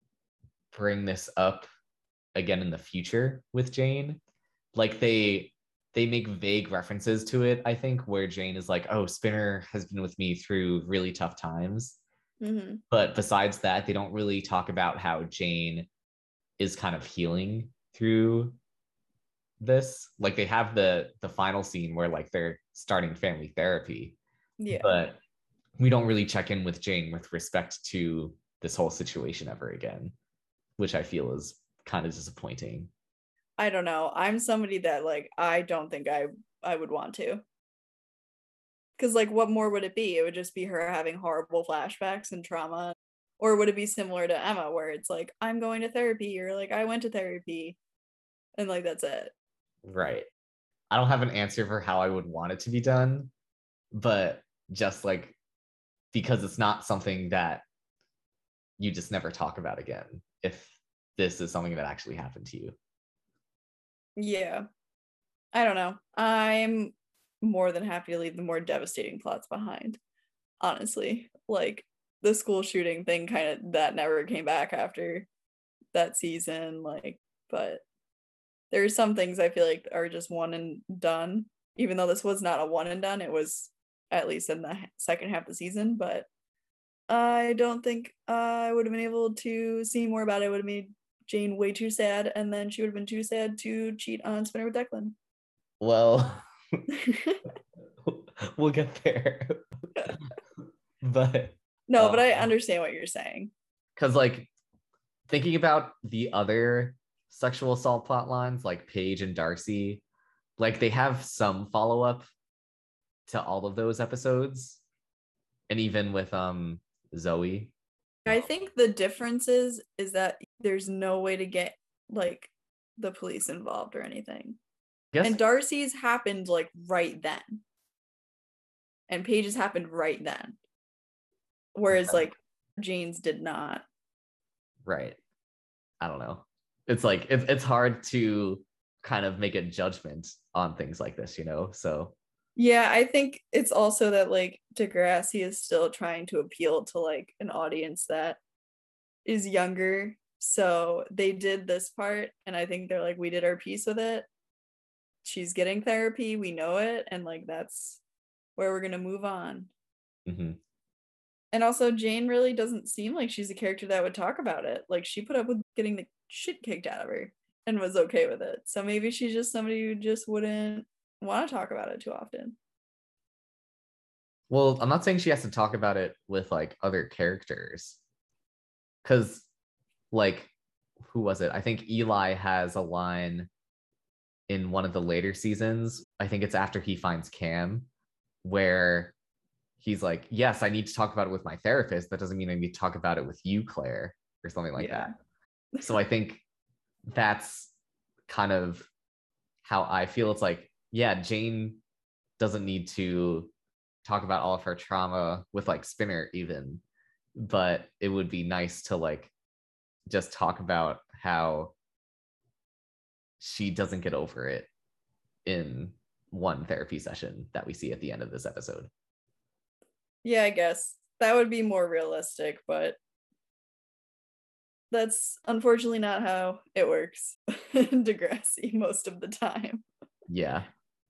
bring this up again in the future with Jane. Like they they make vague references to it, I think, where Jane is like, oh, Spinner has been with me through really tough times. Mm-hmm. But besides that, they don't really talk about how Jane is kind of healing through this. Like they have the the final scene where like they're starting family therapy. Yeah. But we don't really check in with Jane with respect to this whole situation ever again, which I feel is kind of disappointing. I don't know. I'm somebody that like I don't think I I would want to. Cuz like what more would it be? It would just be her having horrible flashbacks and trauma. Or would it be similar to Emma where it's like I'm going to therapy or like I went to therapy and like that's it. Right. I don't have an answer for how I would want it to be done, but just like because it's not something that you just never talk about again if this is something that actually happened to you. Yeah. I don't know. I'm more than happy to leave the more devastating plots behind, honestly. Like the school shooting thing kind of that never came back after that season, like, but there are some things I feel like are just one and done. Even though this was not a one and done, it was at least in the second half of the season, but I don't think I would have been able to see more about it. It would have made Jane way too sad, and then she would have been too sad to cheat on Spinner with Declan. Well, we'll get there. But no, um, but I understand what you're saying. Because, like, thinking about the other sexual assault plot lines, like Paige and Darcy, like, they have some follow-up to all of those episodes. And even with um Zoe. I think the difference is, is that there's no way to get, like, the police involved or anything. Yes. And Darcy's happened, like, right then. And Paige's happened right then. Whereas, like, Jane's did not. Right. I don't know. It's like, it's, it's hard to kind of make a judgment on things like this, you know? So. Yeah, I think it's also that, like, Degrassi is still trying to appeal to, like, an audience that is younger. So they did this part, and I think they're like, we did our piece with it. She's getting therapy. We know it. And, like, that's where we're going to move on. Mm-hmm. And also, Jane really doesn't seem like she's a character that would talk about it. Like, she put up with getting the shit kicked out of her and was okay with it. So maybe she's just somebody who just wouldn't want to talk about it too often. Well, I'm not saying she has to talk about it with, like, other characters. Because, like, who was it? I think Eli has a line in one of the later seasons. I think it's after he finds Cam, where he's like, yes, I need to talk about it with my therapist. That doesn't mean I need to talk about it with you, Claire, or something like yeah. that. So I think that's kind of how I feel. It's like, yeah, Jane doesn't need to talk about all of her trauma with, like, Spinner even, but it would be nice to, like, just talk about how she doesn't get over it in one therapy session that we see at the end of this episode. Yeah, I guess that would be more realistic, but that's unfortunately not how it works in Degrassi most of the time. Yeah.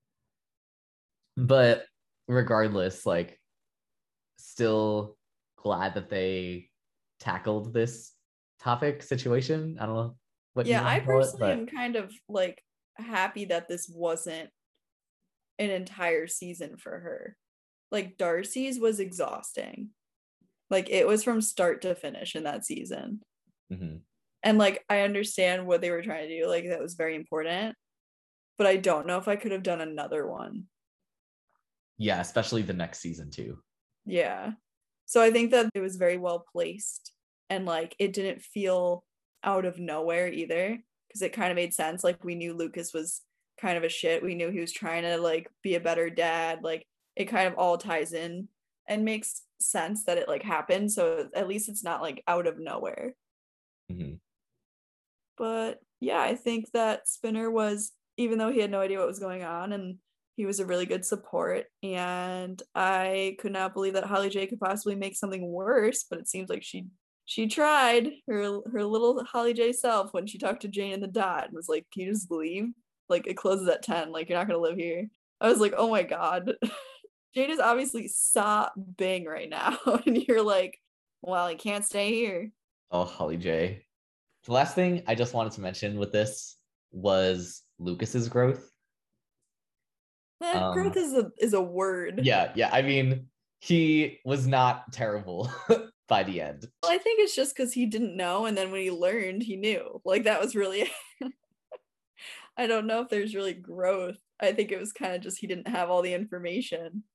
But regardless, like, still glad that they tackled this topic situation. I don't know what yeah, you I personally it, but... am kind of, like, happy that this wasn't an entire season for her. Like, Darcy's was exhausting. Like, it was from start to finish in that season. Mm-hmm. And, like, I understand what they were trying to do. Like, that was very important. But I don't know if I could have done another one. Yeah, especially the next season too. Yeah. So I think that it was very well placed. And, like, it didn't feel out of nowhere either. Because it kind of made sense. Like, we knew Lucas was kind of a shit. We knew he was trying to, like, be a better dad. Like, it kind of all ties in and makes sense that it, like, happened. So at least it's not, like, out of nowhere. Mm-hmm. But yeah, I think that Spinner was, even though he had no idea what was going on, and he was a really good support, and I could not believe that Holly J could possibly make something worse, but it seems like she she tried her her little Holly J self when she talked to Jane in the dot and was like, can you just leave? Like, it closes at ten, like, you're not gonna live here. I was like, oh my god. Jane is obviously sobbing right now, and you're like, well, I can't stay here. Oh, Holly J. The last thing I just wanted to mention with this was Lucas's growth. Eh, um, growth is a is a word. Yeah, yeah. I mean, he was not terrible by the end. Well, I think it's just because he didn't know, and then when he learned, he knew. Like, that was really... I don't know if there's really growth. I think it was kind of just he didn't have all the information.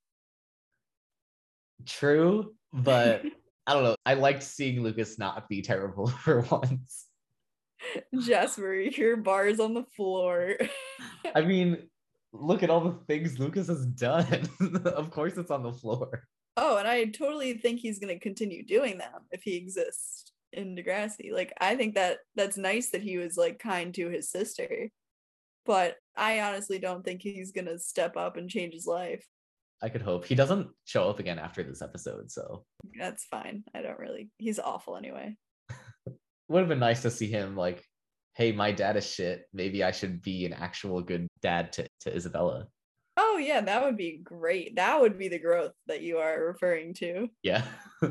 True, but I don't know. I liked seeing Lucas not be terrible for once. Jasper, your bar's on the floor. I mean, look at all the things Lucas has done. Of course it's on the floor. Oh, and I totally think he's going to continue doing them if he exists in Degrassi. Like, I think that that's nice that he was, like, kind to his sister. but I honestly don't think he's gonna step up and change his life. I could hope. He doesn't show up again after this episode, so That's fine. I don't really. He's awful anyway. would have been nice to see him like, hey, my dad is shit. Maybe I should be an actual good dad to, to Isabella. Oh yeah, that would be great. That would be the growth that you are referring to. Yeah.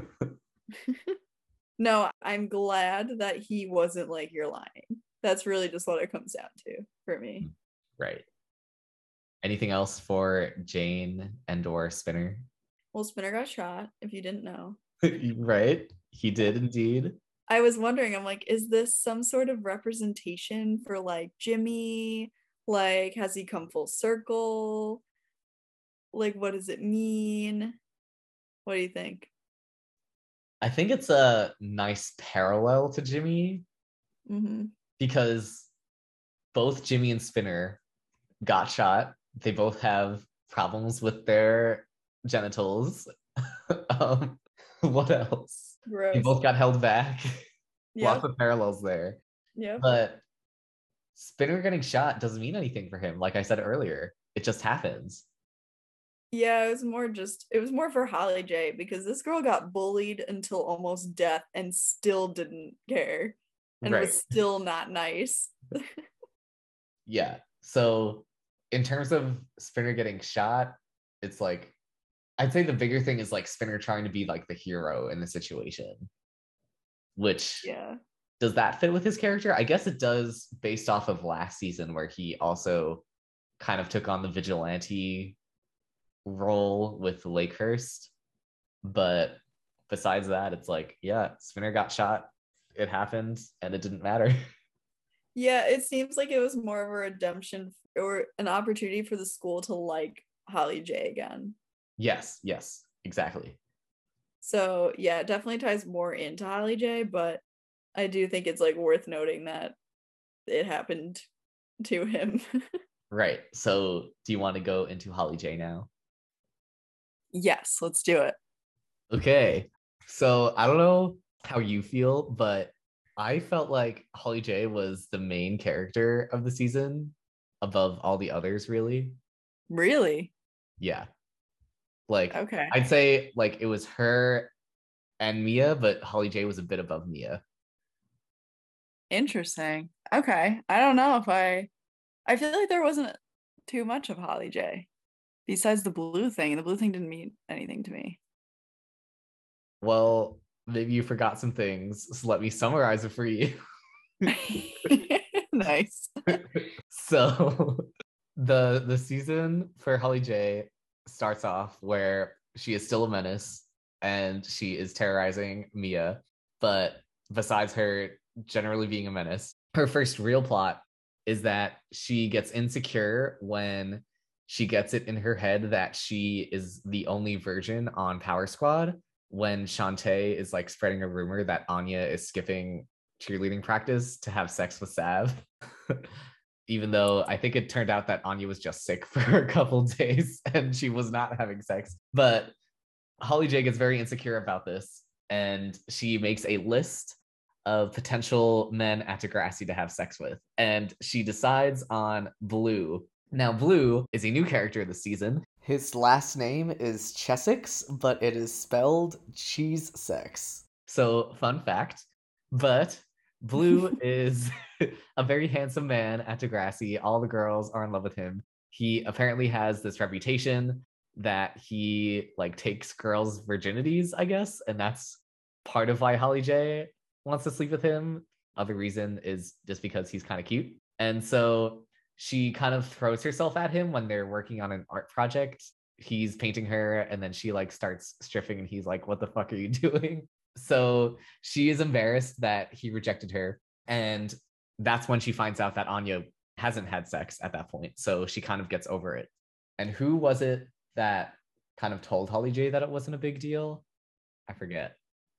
No, I'm glad that he wasn't like, you're lying. That's really just what it comes down to for me. Right. Anything else for Jane and or Spinner? Well, Spinner got shot, if you didn't know. Right. He did indeed. I was wondering, I'm like, is this some sort of representation for like Jimmy? Like, has he come full circle? Like, what does it mean? What do you think? I think it's a nice parallel to Jimmy Mm-hmm. because both Jimmy and Spinner got shot. They both have problems with their genitals. um, what else? Gross. They both got held back. Yep. Lots of parallels there. Yep. But Spinner getting shot doesn't mean anything for him. Like I said earlier, it just happens. Yeah, it was more just, it was more for Holly J, because this girl got bullied until almost death and still didn't care. And Right. was still not nice. Yeah. So in terms of Spinner getting shot, it's like, I'd say the bigger thing is like Spinner trying to be like the hero in the situation. Which, Yeah. does that fit with his character? I guess it does, based off of last season where he also kind of took on the vigilante role with Lakehurst. But besides that, it's like, yeah, Spinner got shot. It happened and it didn't matter. Yeah, it seems like it was more of a redemption or an opportunity for the school to like Holly J again. Yes, yes, exactly. So yeah, it definitely ties more into Holly J, but I do think it's like worth noting that it happened to him. Right. So do you want to go into Holly J now? Yes, let's do it. Okay. So I don't know how you feel, but I felt like Holly J was the main character of the season above all the others, really. Really? Yeah. Like, Okay. I'd say like it was her and Mia, but Holly J was a bit above Mia. Interesting. Okay. I don't know if I I feel like there wasn't too much of Holly J besides the blue thing. The blue thing didn't mean anything to me. Well, maybe you forgot some things, so let me summarize it for you. Nice. So the the season for Holly J starts off where she is still a menace and she is terrorizing Mia, but besides her generally being a menace, her first real plot is that she gets insecure when she gets it in her head that she is the only virgin on Power Squad, when Shantae is like spreading a rumor that Anya is skipping cheerleading practice to have sex with Sav. Even though I think it turned out that Anya was just sick for a couple days and she was not having sex. But Holly J gets very insecure about this and she makes a list of potential men at Degrassi to have sex with. And she decides on Blue. Now, Blue is a new character this season. His last name is Chessex, but it is spelled cheese sex. So, fun fact. But Blue is a very handsome man at Degrassi. All the girls are in love with him. He apparently has this reputation that he like takes girls' virginities, I guess, and that's part of why Holly J wants to sleep with him. Other reason is just because he's kind of cute. And so she kind of throws herself at him when they're working on an art project. He's painting her and then she like starts stripping and he's like, what the fuck are you doing? So she is embarrassed that he rejected her. And that's when she finds out that Anya hasn't had sex at that point. So she kind of gets over it. And who was it that kind of told Holly J that it wasn't a big deal? I forget.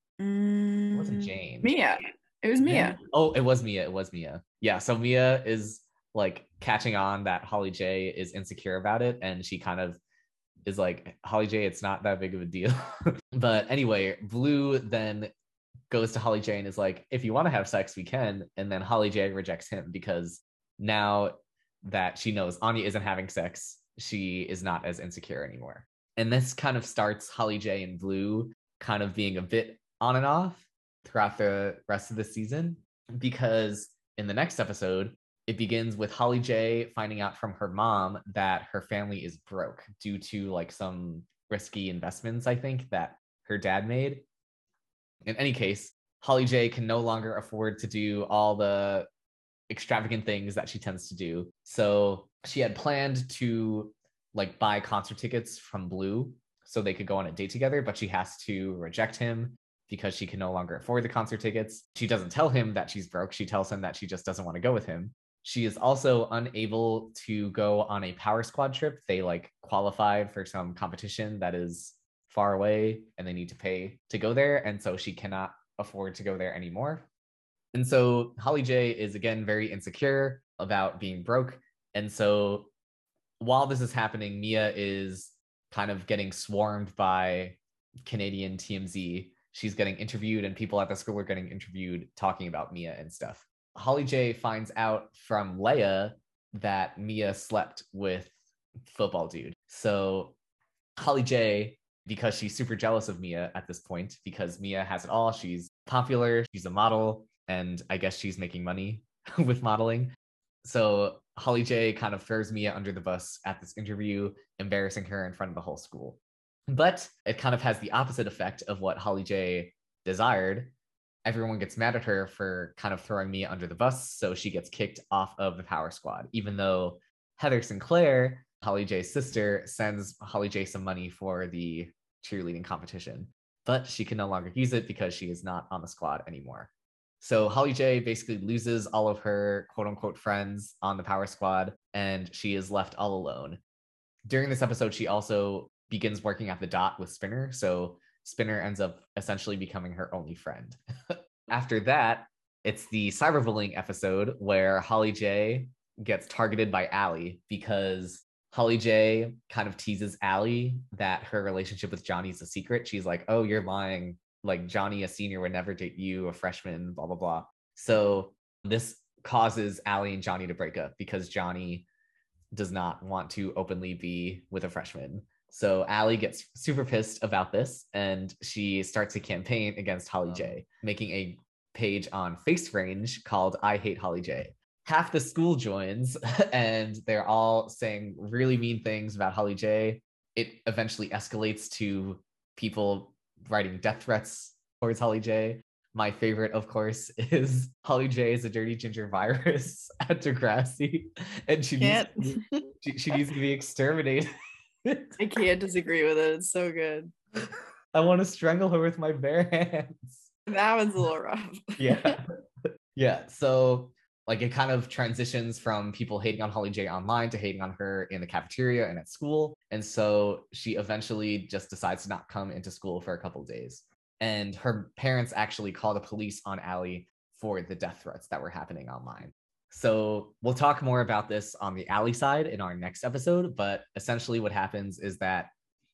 Mm, It wasn't Jane. Mia. It was Mia. Oh, it was Mia. It was Mia. Yeah. So Mia is like catching on that Holly J is insecure about it. And she kind of is like, Holly J, it's not that big of a deal. But anyway, Blue then goes to Holly J and is like, if you want to have sex, we can. And then Holly J rejects him because now that she knows Anya isn't having sex, she is not as insecure anymore. And this kind of starts Holly J and Blue kind of being a bit on and off throughout the rest of the season, because in the next episode, it begins with Holly J finding out from her mom that her family is broke due to like some risky investments, I think, that her dad made. In any case, Holly J can no longer afford to do all the extravagant things that she tends to do. So she had planned to like buy concert tickets from Blue so they could go on a date together, but she has to reject him because she can no longer afford the concert tickets. She doesn't tell him that she's broke. She tells him that she just doesn't want to go with him. She is also unable to go on a Power Squad trip. They like qualified for some competition that is far away and they need to pay to go there. And so she cannot afford to go there anymore. And so Holly J is again very insecure about being broke. And so while this is happening, Mia is kind of getting swarmed by Canadian T M Z. She's getting interviewed and people at the school are getting interviewed talking about Mia and stuff. Holly J finds out from Leia that Mia slept with football dude. So Holly J, because she's super jealous of Mia at this point, because Mia has it all, she's popular, she's a model, and I guess she's making money with modeling. So Holly J kind of throws Mia under the bus at this interview, embarrassing her in front of the whole school. But it kind of has the opposite effect of what Holly J desired. Everyone gets mad at her for kind of throwing Mia under the bus, so she gets kicked off of the Power Squad, even though Heather Sinclair, Holly J's sister, sends Holly J some money for the cheerleading competition. But she can no longer use it because she is not on the squad anymore. So Holly J basically loses all of her quote unquote friends on the Power Squad, and she is left all alone. During this episode, she also begins working at the Dot with Spinner. So Spinner ends up essentially becoming her only friend. After that, it's the cyberbullying episode where Holly J gets targeted by Allie because Holly J kind of teases Allie that her relationship with Johnny is a secret. She's like, oh, you're lying. Like Johnny, a senior, would never date you, a freshman, blah, blah, blah. So this causes Allie and Johnny to break up because Johnny does not want to openly be with a freshman. So Allie gets super pissed about this and she starts a campaign against Holly J, making a page on FaceRange called I Hate Holly J. Half the school joins and they're all saying really mean things about Holly J. It eventually escalates to people writing death threats towards Holly J. My favorite, of course, is Holly J is a dirty ginger virus at Degrassi, and she needs, she, she needs to be exterminated. I can't disagree with it. It's so good. I want to strangle her with my bare hands. That one's a little rough. Yeah. Yeah. So like it kind of transitions from people hating on Holly J online to hating on her in the cafeteria and at school. And so she eventually just decides to not come into school for a couple of days. And her parents actually call the police on Allie for the death threats that were happening online. So we'll talk more about this on the Allie side in our next episode, but essentially what happens is that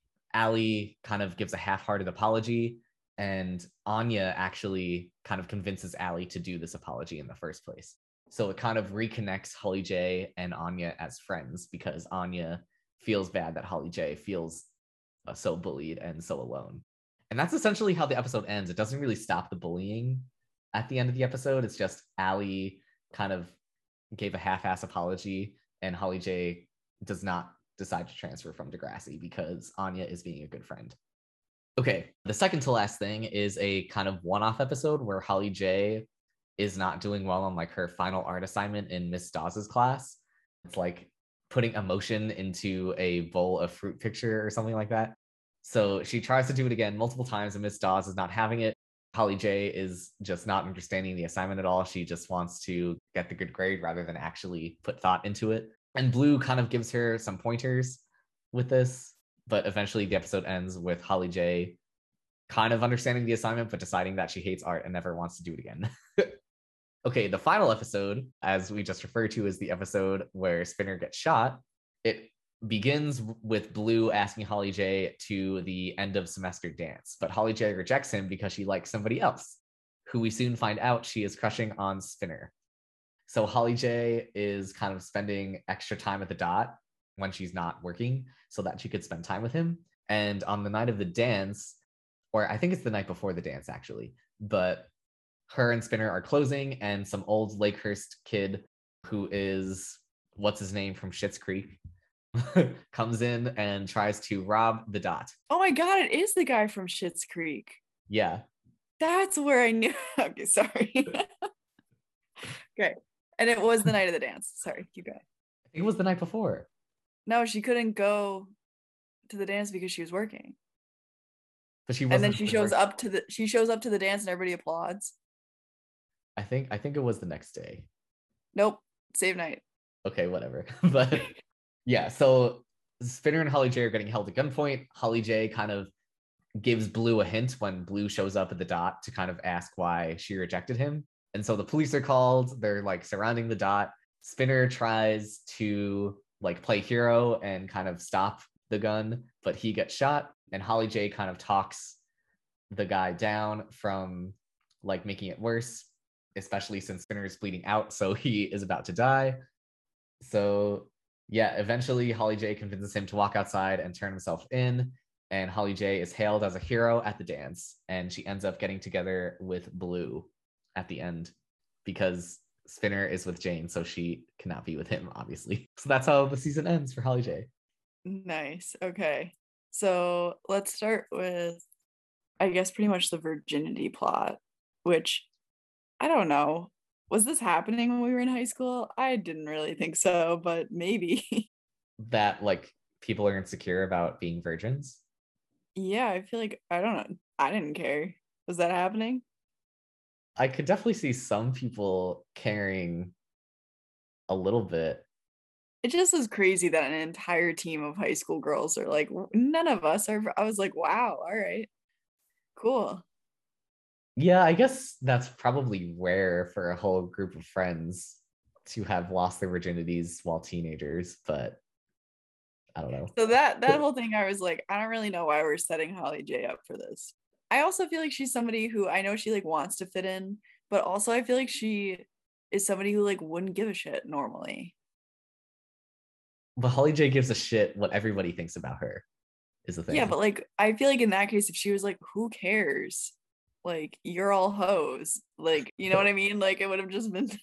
Allie kind of gives a half-hearted apology, and Anya actually kind of convinces Allie to do this apology in the first place. So it kind of reconnects Holly J and Anya as friends because Anya feels bad that Holly J feels uh, so bullied and so alone. And that's essentially how the episode ends. It doesn't really stop the bullying at the end of the episode. It's just Allie kind of gave a half-ass apology and Holly J does not decide to transfer from Degrassi because Anya is being a good friend. Okay, the second to last thing is a kind of one-off episode where Holly J is not doing well on like her final art assignment in Miss Dawes's class. It's like putting emotion into a bowl of fruit picture or something like that. So she tries to do it again multiple times and Miss Dawes is not having it. Holly J is just not understanding the assignment at all. She just wants to get the good grade rather than actually put thought into it. And Blue kind of gives her some pointers with this, but eventually the episode ends with Holly J kind of understanding the assignment, but deciding that she hates art and never wants to do it again. Okay, the final episode, as we just referred to, is the episode where Spinner gets shot. It begins with Blue asking Holly J to the end of semester dance, but Holly J rejects him because she likes somebody else, who we soon find out she is crushing on Spinner. So Holly J is kind of spending extra time at the dot when she's not working so that she could spend time with him. And on the night of the dance, or I think it's the night before the dance actually, but her and Spinner are closing, and some old Lakehurst kid who is, what's his name from Schitt's Creek, comes in and tries to rob the dot. Oh my god, it is the guy from Schitt's Creek. Yeah. That's where I knew. Okay, sorry. Okay. And it was the night of the dance. Sorry, keep going. I think it was the night before. No, she couldn't go to the dance because she was working. But she and wasn't then she shows up to the she shows up to the dance and everybody applauds. I think I think it was the next day. Nope. Same night. Okay, whatever. But yeah, so Spinner and Holly J are getting held at gunpoint. Holly J kind of gives Blue a hint when Blue shows up at the dot to kind of ask why she rejected him. And so the police are called. They're like surrounding the dot. Spinner tries to like play hero and kind of stop the gun, but he gets shot. And Holly J kind of talks the guy down from like making it worse, especially since Spinner is bleeding out, so he is about to die. So yeah, eventually Holly J convinces him to walk outside and turn himself in, and Holly J is hailed as a hero at the dance, and she ends up getting together with Blue at the end because Spinner is with Jane, so she cannot be with him, obviously. So that's how the season ends for Holly J. Nice. Okay. So let's start with, I guess, pretty much the virginity plot, which I don't know. Was this happening when we were in high school? I didn't really think so, but maybe. That like people are insecure about being virgins? Yeah, I feel like, I don't know. I didn't care. Was that happening? I could definitely see some people caring a little bit. It just was crazy that an entire team of high school girls are like, none of us are. I was like, wow, all right, cool. Yeah, I guess that's probably rare for a whole group of friends to have lost their virginities while teenagers, but I don't know. So that that whole thing, I was like, I don't really know why we're setting Holly J up for this. I also feel like she's somebody who, I know she like wants to fit in, but also I feel like she is somebody who like wouldn't give a shit normally. But Holly J gives a shit what everybody thinks about her, is the thing. Yeah, but like I feel like in that case, if she was like, who cares? Like, you're all hoes. Like, you know what I mean? Like, it would have just been.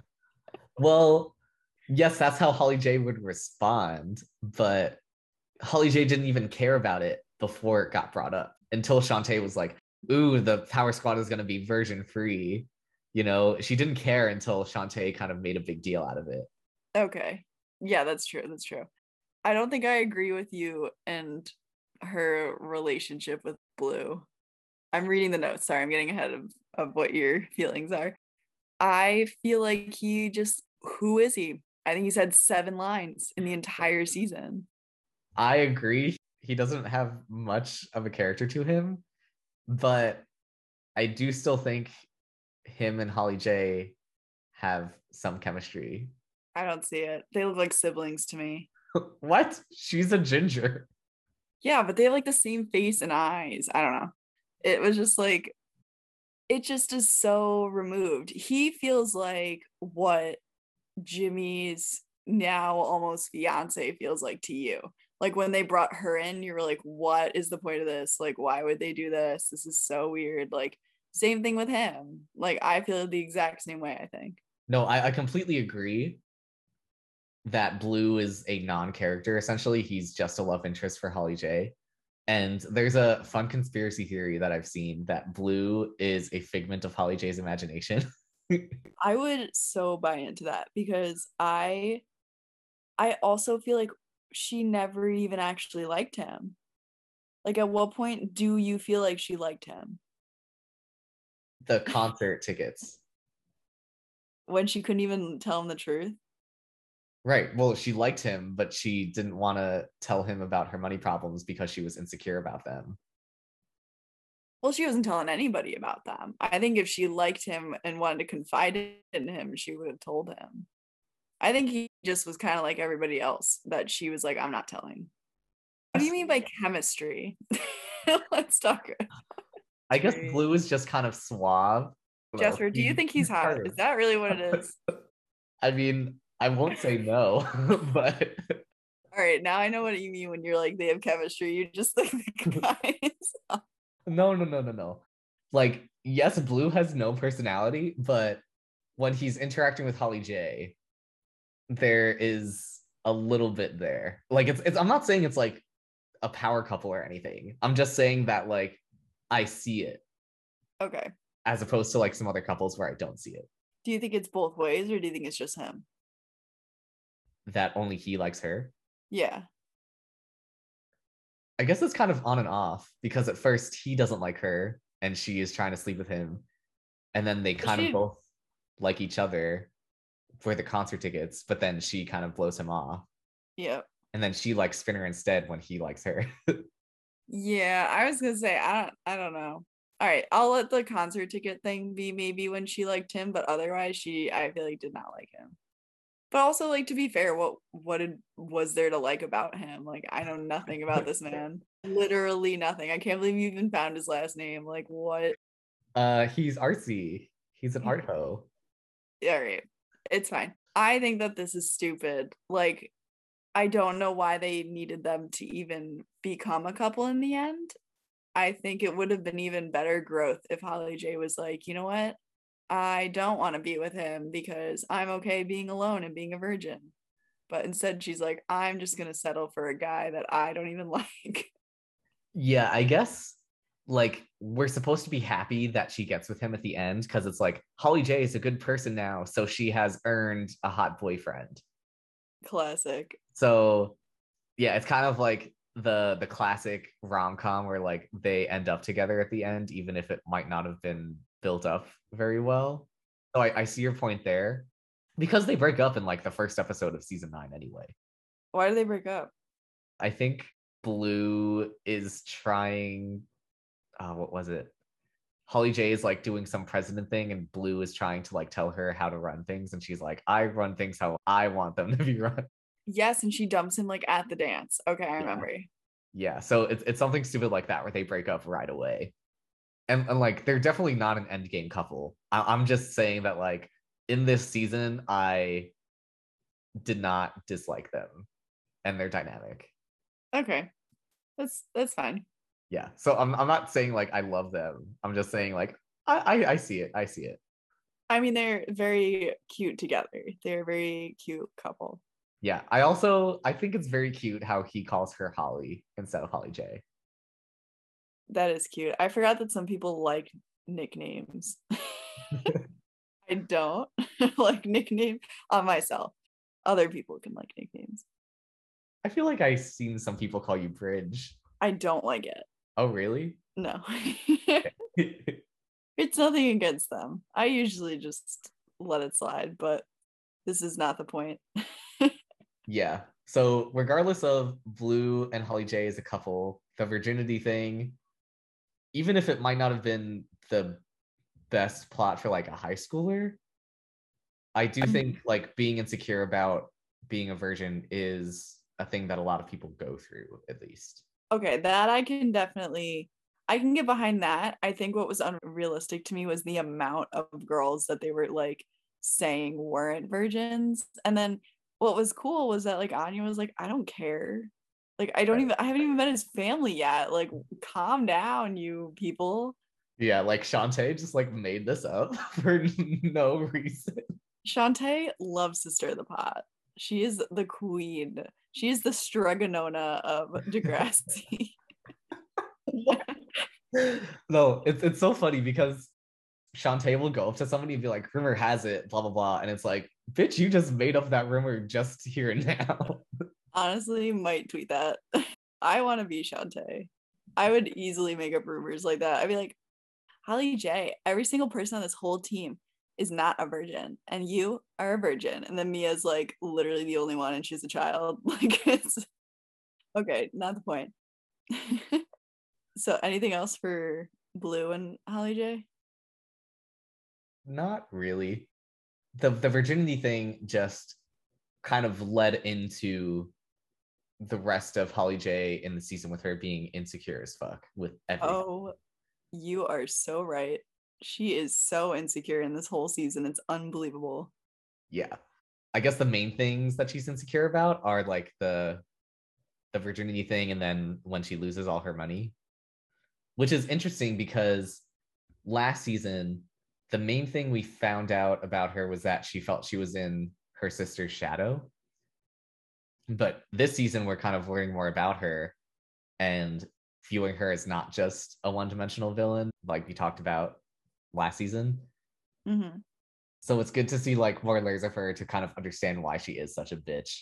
Well, yes, that's how Holly J would respond, but Holly J didn't even care about it before it got brought up until Shantae was like, ooh, the Power Squad is going to be virgin free. You know, she didn't care until Shantae kind of made a big deal out of it. Okay. Yeah, that's true. That's true. I don't think I agree with you and her relationship with Blue. I'm reading the notes. Sorry, I'm getting ahead of, of what your feelings are. I feel like he just, who is he? I think he's had seven lines in the entire season. I agree. He doesn't have much of a character to him, but I do still think him and Holly J have some chemistry. I don't see it. They look like siblings to me. What? She's a ginger. Yeah, but they have like the same face and eyes. I don't know. It was just like, it just is so removed. He feels like what Jimmy's now almost fiance feels like to you. Like when they brought her in, you were like, what is the point of this? Like, why would they do this? This is so weird. Like, same thing with him. Like, I feel the exact same way, I think. No, I, I completely agree that Blue is a non-character. Essentially, he's just a love interest for Holly J. And there's a fun conspiracy theory that I've seen that Blue is a figment of Holly J's imagination. I would so buy into that because I I also feel like she never even actually liked him. Like, at what point do you feel like she liked him? The concert tickets. When she couldn't even tell him the truth? Right. Well, she liked him, but she didn't want to tell him about her money problems because she was insecure about them. Well, she wasn't telling anybody about them. I think if she liked him and wanted to confide in him, she would have told him. I think he just was kind of like everybody else, that she was like, I'm not telling. What do you mean by chemistry? Let's talk. I guess Blue is just kind of suave. Jasper, do you think he's hot? Is that really what it is? I mean, I won't say no, but All right, now I know what you mean when you're like they have chemistry. You just like the guys. no, no, no, no, no. Like, yes, Blue has no personality, but when he's interacting with Holly J, there is a little bit there. Like, it's, it's I'm not saying it's like a power couple or anything. I'm just saying that like I see it Okay. as opposed to like some other couples where I don't see it. Do you think it's both ways, or do you think it's just him? That only he likes her. Yeah. I guess it's kind of on and off because at first he doesn't like her and she is trying to sleep with him. And then they kind of She. both like each other for the concert tickets, but then she kind of blows him off. Yeah. And then she likes Spinner instead when he likes her. Yeah. I was gonna say I don't. I don't know. All right, I'll let the concert ticket thing be maybe when she liked him, but otherwise she I feel like did not like him. But also, like, to be fair, what what did, was there to like about him? Like, I know nothing about this man. Literally nothing. I can't believe you even found his last name. Like, what? uh he's artsy. He's an art ho. All right, it's fine. I think that this is stupid. Like, I don't know why they needed them to even become a couple in the end. I think it would have been even better growth if Holly J was like, you know what? I don't want to be with him because I'm okay being alone and being a virgin. But instead, she's like, I'm just going to settle for a guy that I don't even like. Yeah, I guess like we're supposed to be happy that she gets with him at the end because it's like Holly J is a good person now, so she has earned a hot boyfriend. Classic. So yeah, it's kind of like the the classic rom-com where like they end up together at the end, even if it might not have been built up very well. So I, I see your point there. Because they break up in like the first episode of season nine anyway. Why do they break up? I think Blue is trying uh what was it? Holly J is like doing some president thing and Blue is trying to like tell her how to run things and she's like, I run things how I want them to be run. Yes, and she dumps him like at the dance. Okay, I Yeah. remember. Yeah. So it's it's something stupid like that where they break up right away. And, and like they're definitely not an endgame couple. I, I'm just saying that like in this season, I did not dislike them and their dynamic. Okay, that's that's fine. Yeah. So I'm I'm not saying like I love them. I'm just saying like I I, I see it. I see it. I mean, they're very cute together. They're a very cute couple. Yeah. I also I think it's very cute how he calls her Holly instead of Holly J. That is cute. I forgot that some people like nicknames. I don't like nickname on myself. Other people can like nicknames. I feel like I've seen some people call you Bridge. I don't like it. Oh, really? No. It's nothing against them. I usually just let it slide, but this is not the point. Yeah. So regardless of Blue and Holly J as a couple, the virginity thing, even if it might not have been the best plot for like a high schooler, I do think like being insecure about being a virgin is a thing that a lot of people go through, at least. Okay, that I can definitely I can get behind that. I think what was unrealistic to me was the amount of girls that they were like saying weren't virgins. And then what was cool was that like Anya was like, I don't care. Like I don't Right. even I haven't even met his family yet. Like calm down, you people. Yeah, like Shantae just like made this up for no reason. Shantae loves to stir the pot. She is the queen. She is the Stregonona of Degrassi. No, it's it's so funny because Shantae will go up to somebody and be like, rumor has it, blah blah blah. And it's like, bitch, you just made up that rumor just here and now. Honestly, might tweet that. I want to be Shantae. I would easily make up rumors like that. I'd be like, Holly J, every single person on this whole team is not a virgin, and you are a virgin. And then Mia's like literally the only one, and she's a child. Like, it's okay, not the point. So, anything else for Blue and Holly J? Not really. The the virginity thing just kind of led into the rest of Holly J in the season with her being insecure as fuck with everything. Oh, you are so right. She is so insecure in this whole season. It's unbelievable. Yeah. I guess the main things that she's insecure about are like the the virginity thing, and then when she loses all her money, which is interesting because last season the main thing we found out about her was that she felt she was in her sister's shadow. But this season we're kind of learning more about her and viewing her as not just a one-dimensional villain like we talked about last season. Mm-hmm. So it's good to see like more layers of her to kind of understand why she is such a bitch.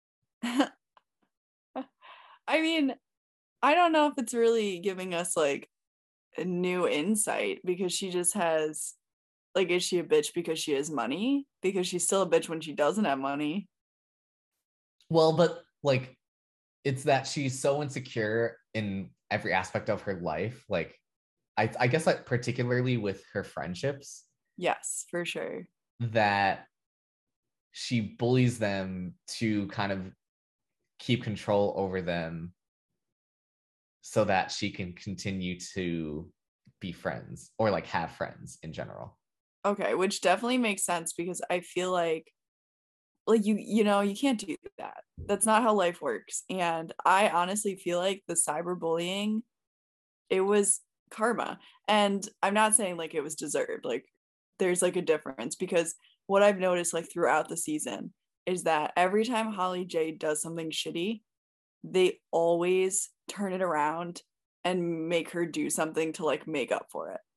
I mean, I don't know if it's really giving us like a new insight because she just has like, is she a bitch because she has money? Because she's still a bitch when she doesn't have money. Well, but like it's that she's so insecure in every aspect of her life. Like I, I guess like particularly with her friendships. Yes, for sure. That she bullies them to kind of keep control over them so that she can continue to be friends or like have friends in general. Okay, which definitely makes sense because I feel like like you you know, you can't do that. That's not how life works. And I honestly feel like the cyberbullying, it was karma. And I'm not saying like it was deserved. Like there's like a difference because what I've noticed like throughout the season is that every time Holly J does something shitty, they always turn it around and make her do something to like make up for it.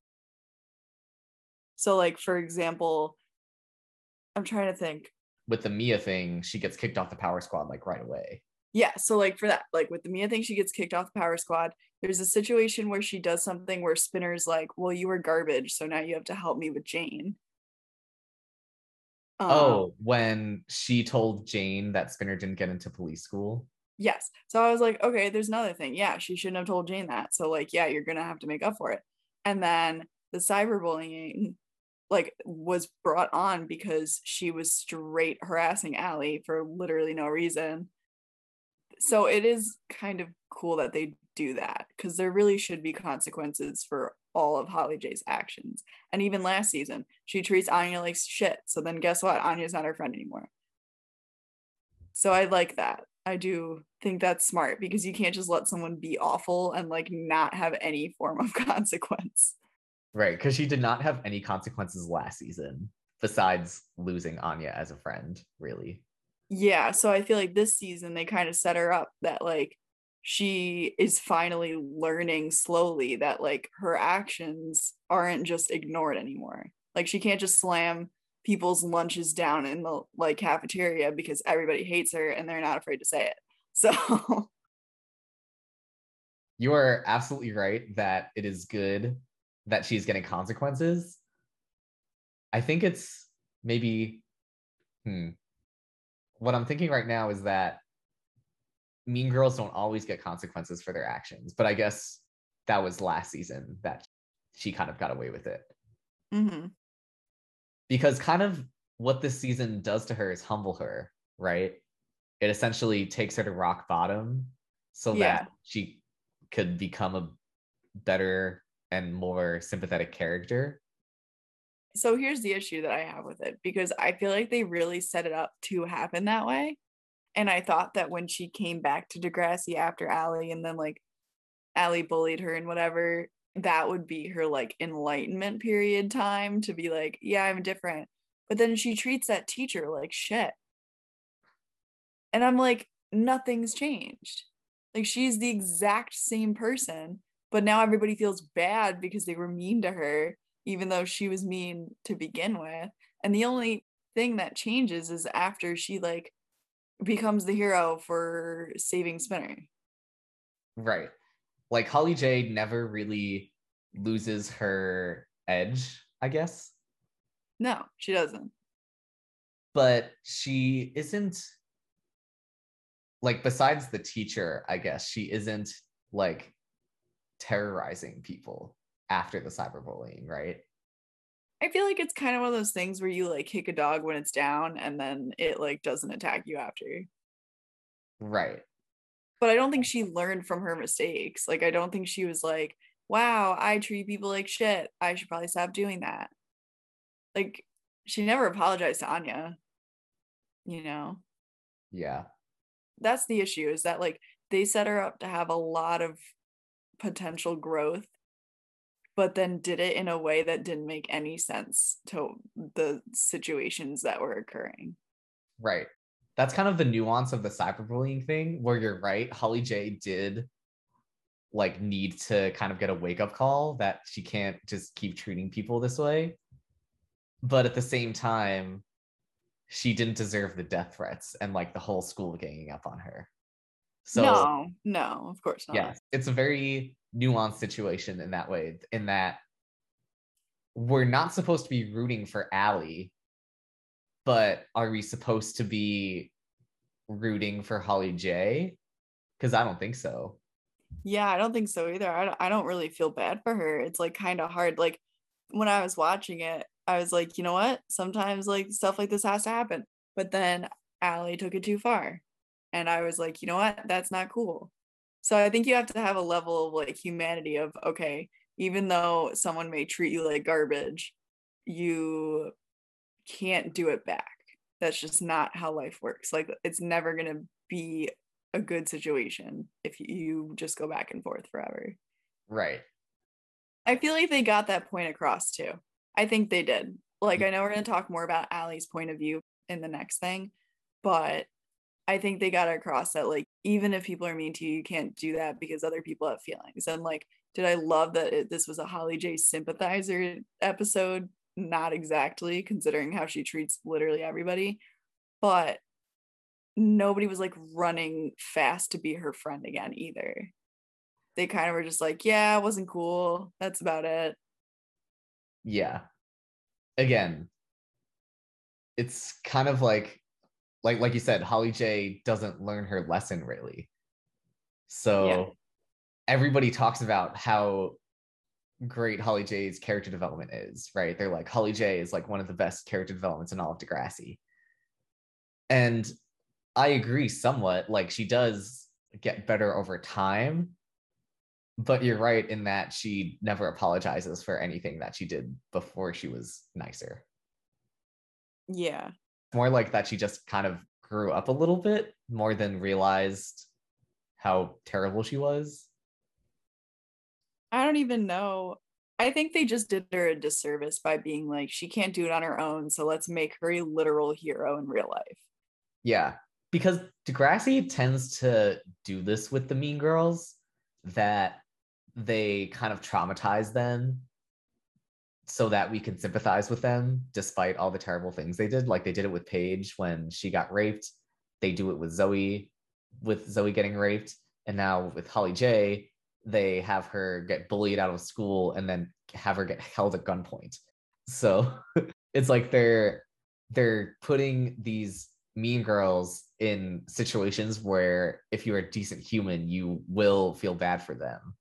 So like for example, I'm trying to think. With the Mia thing, she gets kicked off the power squad like right away. Yeah, so like for that, like with the Mia thing, she gets kicked off the power squad. There's a situation where she does something where Spinner's like, well, you were garbage, so now you have to help me with Jane. Um, Oh, when she told Jane that Spinner didn't get into police school. yes. So I was like, okay, there's another thing. Yeah, she shouldn't have told Jane that. So like, yeah, you're gonna have to make up for it. And then the cyberbullying like was brought on because she was straight harassing Allie for literally no reason. So it is kind of cool that they do that because there really should be consequences for all of Holly J's actions. And even last season, she treats Anya like shit. So then guess what? Anya's not her friend anymore. So I like that. I do think that's smart because you can't just let someone be awful and like not have any form of consequence. Right, because she did not have any consequences last season besides losing Anya as a friend, really. Yeah, so I feel like this season they kind of set her up that like she is finally learning slowly that like her actions aren't just ignored anymore. Like she can't just slam people's lunches down in the like cafeteria because everybody hates her and they're not afraid to say it. So You are absolutely right that it is good that she's getting consequences. I think it's maybe hmm, what I'm thinking right now is that mean girls don't always get consequences for their actions, but I guess that was last season that she kind of got away with it. mm-hmm. Because kind of what this season does to her is humble her, right? It essentially takes her to rock bottom so Yeah. that she could become a better and more sympathetic character. So here's the issue that I have with it because I feel like they really set it up to happen that way. And I thought that when she came back to Degrassi after Allie and then like Allie bullied her and whatever, that would be her like enlightenment period time to be like, yeah, I'm different. But then she treats that teacher like shit. And I'm like, nothing's changed. Like she's the exact same person, but now everybody feels bad because they were mean to her, even though she was mean to begin with. And the only thing that changes is after she like becomes the hero for saving Spinner. Right. Like Holly J never really loses her edge, I guess. No, she doesn't. But she isn't like besides the teacher, I guess she isn't like terrorizing people after the cyberbullying, right? I feel like it's kind of one of those things where you like kick a dog when it's down and then it like doesn't attack you after. Right. But I don't think she learned from her mistakes. Like I don't think she was like, wow, I treat people like shit. I should probably stop doing that. Like she never apologized to Anya. you know? Yeah. That's the issue, is that like they set her up to have a lot of potential growth, but then did it in a way that didn't make any sense to the situations that were occurring. Right. That's kind of the nuance of the cyberbullying thing, where you're right. Holly J did like need to kind of get a wake-up call that she can't just keep treating people this way. But at the same time, she didn't deserve the death threats and like the whole school ganging up on her. So No, no, of course not. yes, it's a very nuanced situation in that way, in that we're not supposed to be rooting for Allie, but are we supposed to be rooting for Holly J? Because I don't think so. Yeah, I don't think so either. I don't, I don't really feel bad for her. It's like kind of hard. Like when I was watching it, I was like, you know what? Sometimes like stuff like this has to happen. But then Allie took it too far. And I was like, you know what? That's not cool. So I think you have to have a level of like humanity of, okay, even though someone may treat you like garbage, you can't do it back. That's just not how life works. Like it's never going to be a good situation if you just go back and forth forever. Right. I feel like they got that point across too. I think they did. Like I know we're going to talk more about Allie's point of view in the next thing, but I think they got across that like even if people are mean to you, you can't do that because other people have feelings. And like, did I love that it, this was a Holly J sympathizer episode? Not exactly, considering how she treats literally everybody, but nobody was like running fast to be her friend again either. They kind of were just like, yeah, it wasn't cool. That's about it. Yeah. Again, it's kind of like like like you said, Holly J doesn't learn her lesson really. So Yeah. everybody talks about how great Holly J's character development is, right? They're like, Holly J is like one of the best character developments in all of Degrassi. And I agree somewhat. Like she does get better over time, but you're right in that she never apologizes for anything that she did before she was nicer. Yeah. More like that she just kind of grew up a little bit more than realized how terrible she was. I don't even know. I think they just did her a disservice by being like, she can't do it on her own. So let's make her a literal hero in real life. Yeah, because Degrassi tends to do this with the mean girls, that they kind of traumatize them so that we can sympathize with them despite all the terrible things they did. Like they did it with Paige when she got raped. They do it with Zoe, with Zoe getting raped. And now with Holly J, they have her get bullied out of school and then have her get held at gunpoint. So it's like they're they're putting these mean girls in situations where if you're a decent human, you will feel bad for them.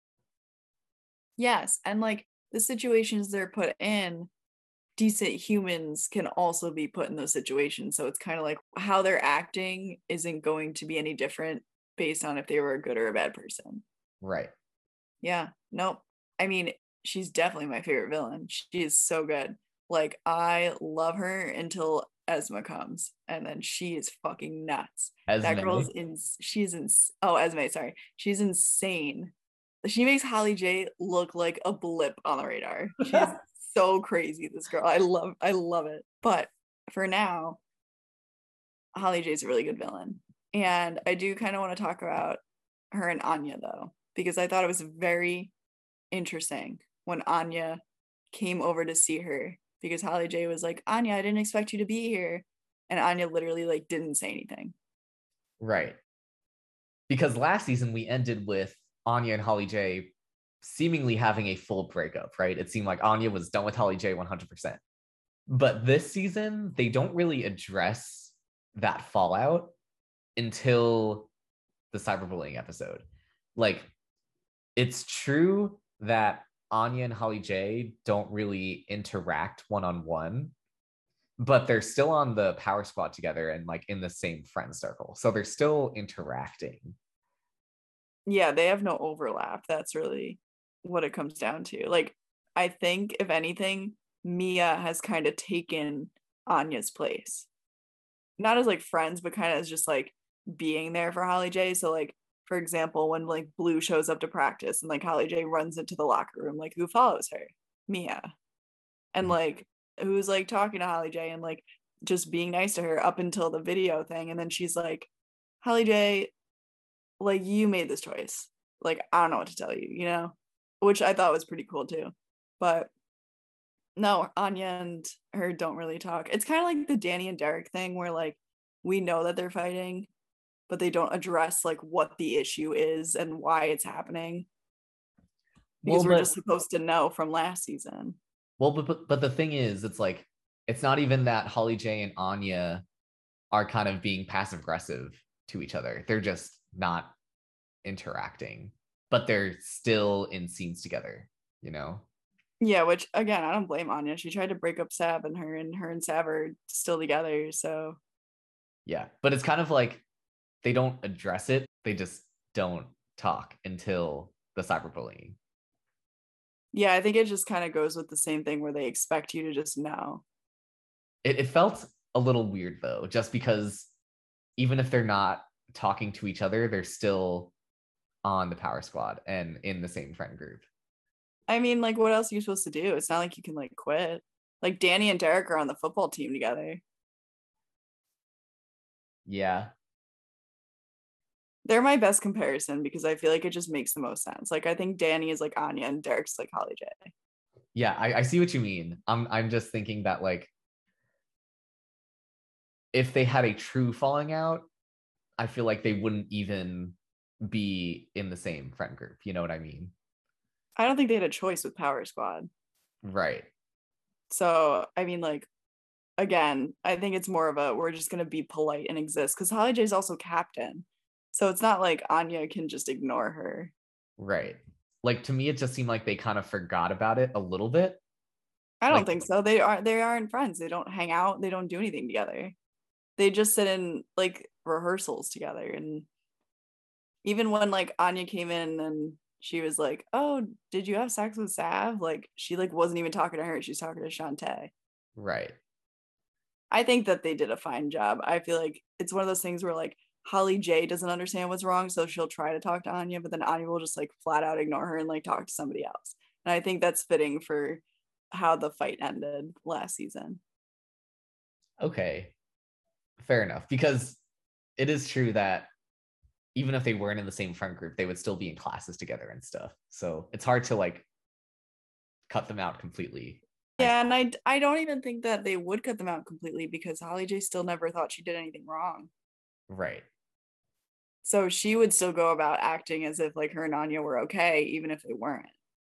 Yes. And like the situations they're put in, decent humans can also be put in those situations. So it's kind of like how they're acting isn't going to be any different based on if they were a good or a bad person. Right. Yeah. Nope. I mean, she's definitely my favorite villain. She is so good. Like, I love her until Esma comes, and then she is fucking nuts. That girl's Esme. in. She's in. Oh, Esme. Sorry, she's insane. She makes Holly J look like a blip on the radar. She's so crazy. This girl. I love. I love it. But for now, Holly J's a really good villain, and I do kind of want to talk about her and Anya though, because I thought it was very interesting when Anya came over to see her, because Holly J was like, Anya, I didn't expect you to be here. And Anya literally like didn't say anything. Right. Because last season we ended with Anya and Holly J seemingly having a full breakup, right? It seemed like Anya was done with Holly J one hundred percent. But this season, they don't really address that fallout until the cyberbullying episode. Like, it's true that Anya and Holly J don't really interact one-on-one, but they're still on the power squad together and like in the same friend circle. So they're still interacting. Yeah, they have no overlap. That's really what it comes down to. Like, I think if anything, Mia has kind of taken Anya's place. not as like friends, but kind of as just like being there for Holly J. So like, for example, when like Blue shows up to practice and like Holly J runs into the locker room, like who follows her? Mia. And like who's like talking to Holly J and like just being nice to her up until the video thing. And then she's like, Holly J, like you made this choice. Like, I don't know what to tell you, you know? Which I thought was pretty cool too. But no, Anya and her don't really talk. It's kind of like the Danny and Derek thing where like we know that they're fighting, but they don't address like what the issue is and why it's happening. Because well, we're but, just supposed to know from last season. Well, but, but but the thing is, it's like it's not even that Holly J and Anya are kind of being passive aggressive to each other. They're just not interacting, but they're still in scenes together, you know? Yeah, which again, I don't blame Anya. She tried to break up Sav and her and her and Sav are still together. So yeah, but it's kind of like they don't address it. They just don't talk until the cyberbullying. Yeah, I think it just kind of goes with the same thing where they expect you to just know. It, it felt a little weird though, just because even if they're not talking to each other, they're still on the Power Squad and in the same friend group. I mean, like, what else are you supposed to do? It's not like you can like quit. Like Danny and Derek are on the football team together. Yeah. They're my best comparison because I feel like it just makes the most sense. Like I think Danny is like Anya and Derek's like Holly J. Yeah, I, I see what you mean. I'm I'm just thinking that like if they had a true falling out, I feel like they wouldn't even be in the same friend group. You know what I mean? I don't think they had a choice with Power Squad. Right. So I mean, like, again, I think it's more of a we're just gonna be polite and exist because Holly J is also captain. So it's not like Anya can just ignore her. Right. Like to me, it just seemed like they kind of forgot about it a little bit. I don't Like, think so. They aren't they aren't friends. They don't hang out. They don't do anything together. They just sit in like rehearsals together. And even when like Anya came in and she was like, "Oh, did you have sex with Sav?" Like she like wasn't even talking to her. She's talking to Shantae. right. I think that they did a fine job. I feel like it's one of those things where like Holly J doesn't understand what's wrong, so she'll try to talk to Anya, but then Anya will just like flat out ignore her and like talk to somebody else. And I think that's fitting for how the fight ended last season. Okay. Fair enough. Because it is true that even if they weren't in the same friend group, they would still be in classes together and stuff. So it's hard to like cut them out completely. Yeah, and I I don't even think that they would cut them out completely because Holly J still never thought she did anything wrong. Right. So she would still go about acting as if like her and Anya were okay, even if they weren't.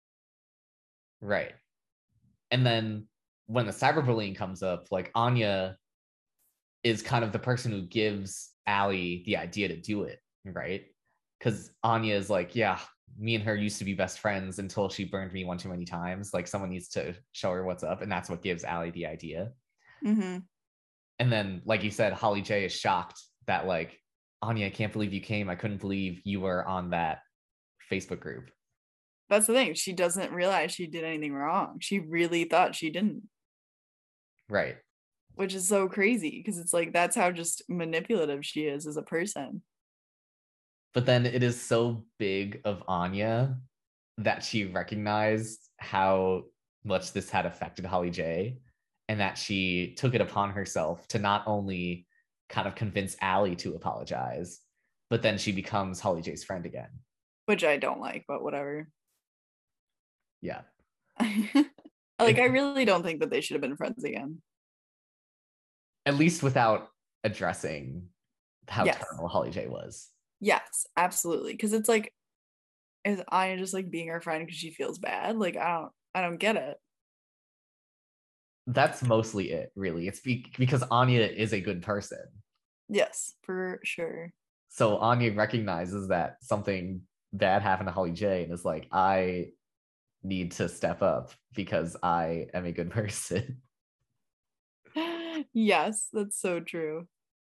Right. And then when the cyberbullying comes up, like Anya is kind of the person who gives Allie the idea to do it, right? Because Anya is like, yeah, me and her used to be best friends until she burned me one too many times. Like someone needs to show her what's up, and that's what gives Allie the idea. Mm-hmm. And then, like you said, Holly J is shocked that like, Anya, I can't believe you came. I couldn't believe you were on that Facebook group. That's the thing. She doesn't realize she did anything wrong. She really thought she didn't. Right. Which is so crazy because it's like that's how just manipulative she is as a person. But then it is so big of Anya that she recognized how much this had affected Holly J and that she took it upon herself to not only kind of convince Allie to apologize, but then she becomes Holly J's friend again. Which I don't like, but whatever. Yeah. Like, I really don't think that they should have been friends again. At least without addressing how yes. terrible Holly J was. Yes, absolutely. Because it's like, is Anya just like being her friend because she feels bad? Like, I don't, I don't get it. That's mostly it, really. It's be- because Anya is a good person. Yes, for sure. So Anya recognizes that something bad happened to Holly J and is like, I need to step up because I am a good person. Yes, that's so true.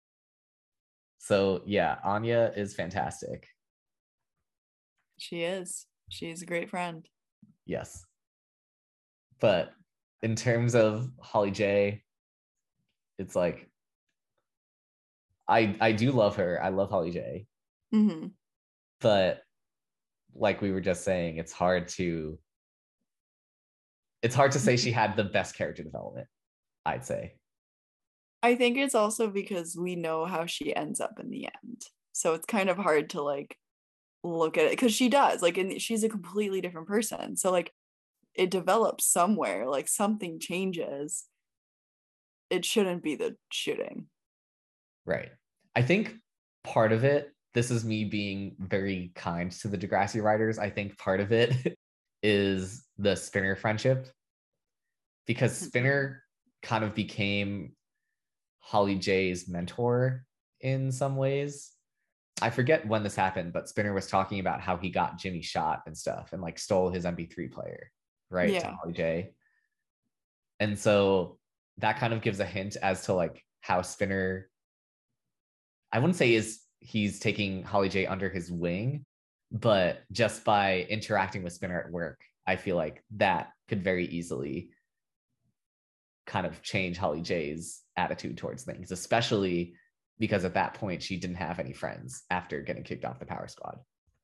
So yeah, Anya is fantastic. She is. She's a great friend. Yes. But in terms of Holly J, it's like I I do love her. I love Holly J. Mm-hmm. But like we were just saying, it's hard to it's hard to say she had the best character development, I'd say. I think it's also because we know how she ends up in the end. So it's kind of hard to like look at it because she does like, and she's a completely different person. So like it develops somewhere, like something changes. It shouldn't be the shooting. Right. I think part of it, this is me being very kind to the Degrassi writers. I think part of it is the Spinner friendship because Spinner kind of became Holly J's mentor in some ways. I forget when this happened, but Spinner was talking about how he got Jimmy shot and stuff and like stole his M P three player, right, Yeah. to Holly J. And so that kind of gives a hint as to like how Spinner, I wouldn't say is he's taking Holly J under his wing, but just by interacting with Spinner at work, I feel like that could very easily kind of change Holly J's attitude towards things, especially because at that point she didn't have any friends after getting kicked off the Power Squad.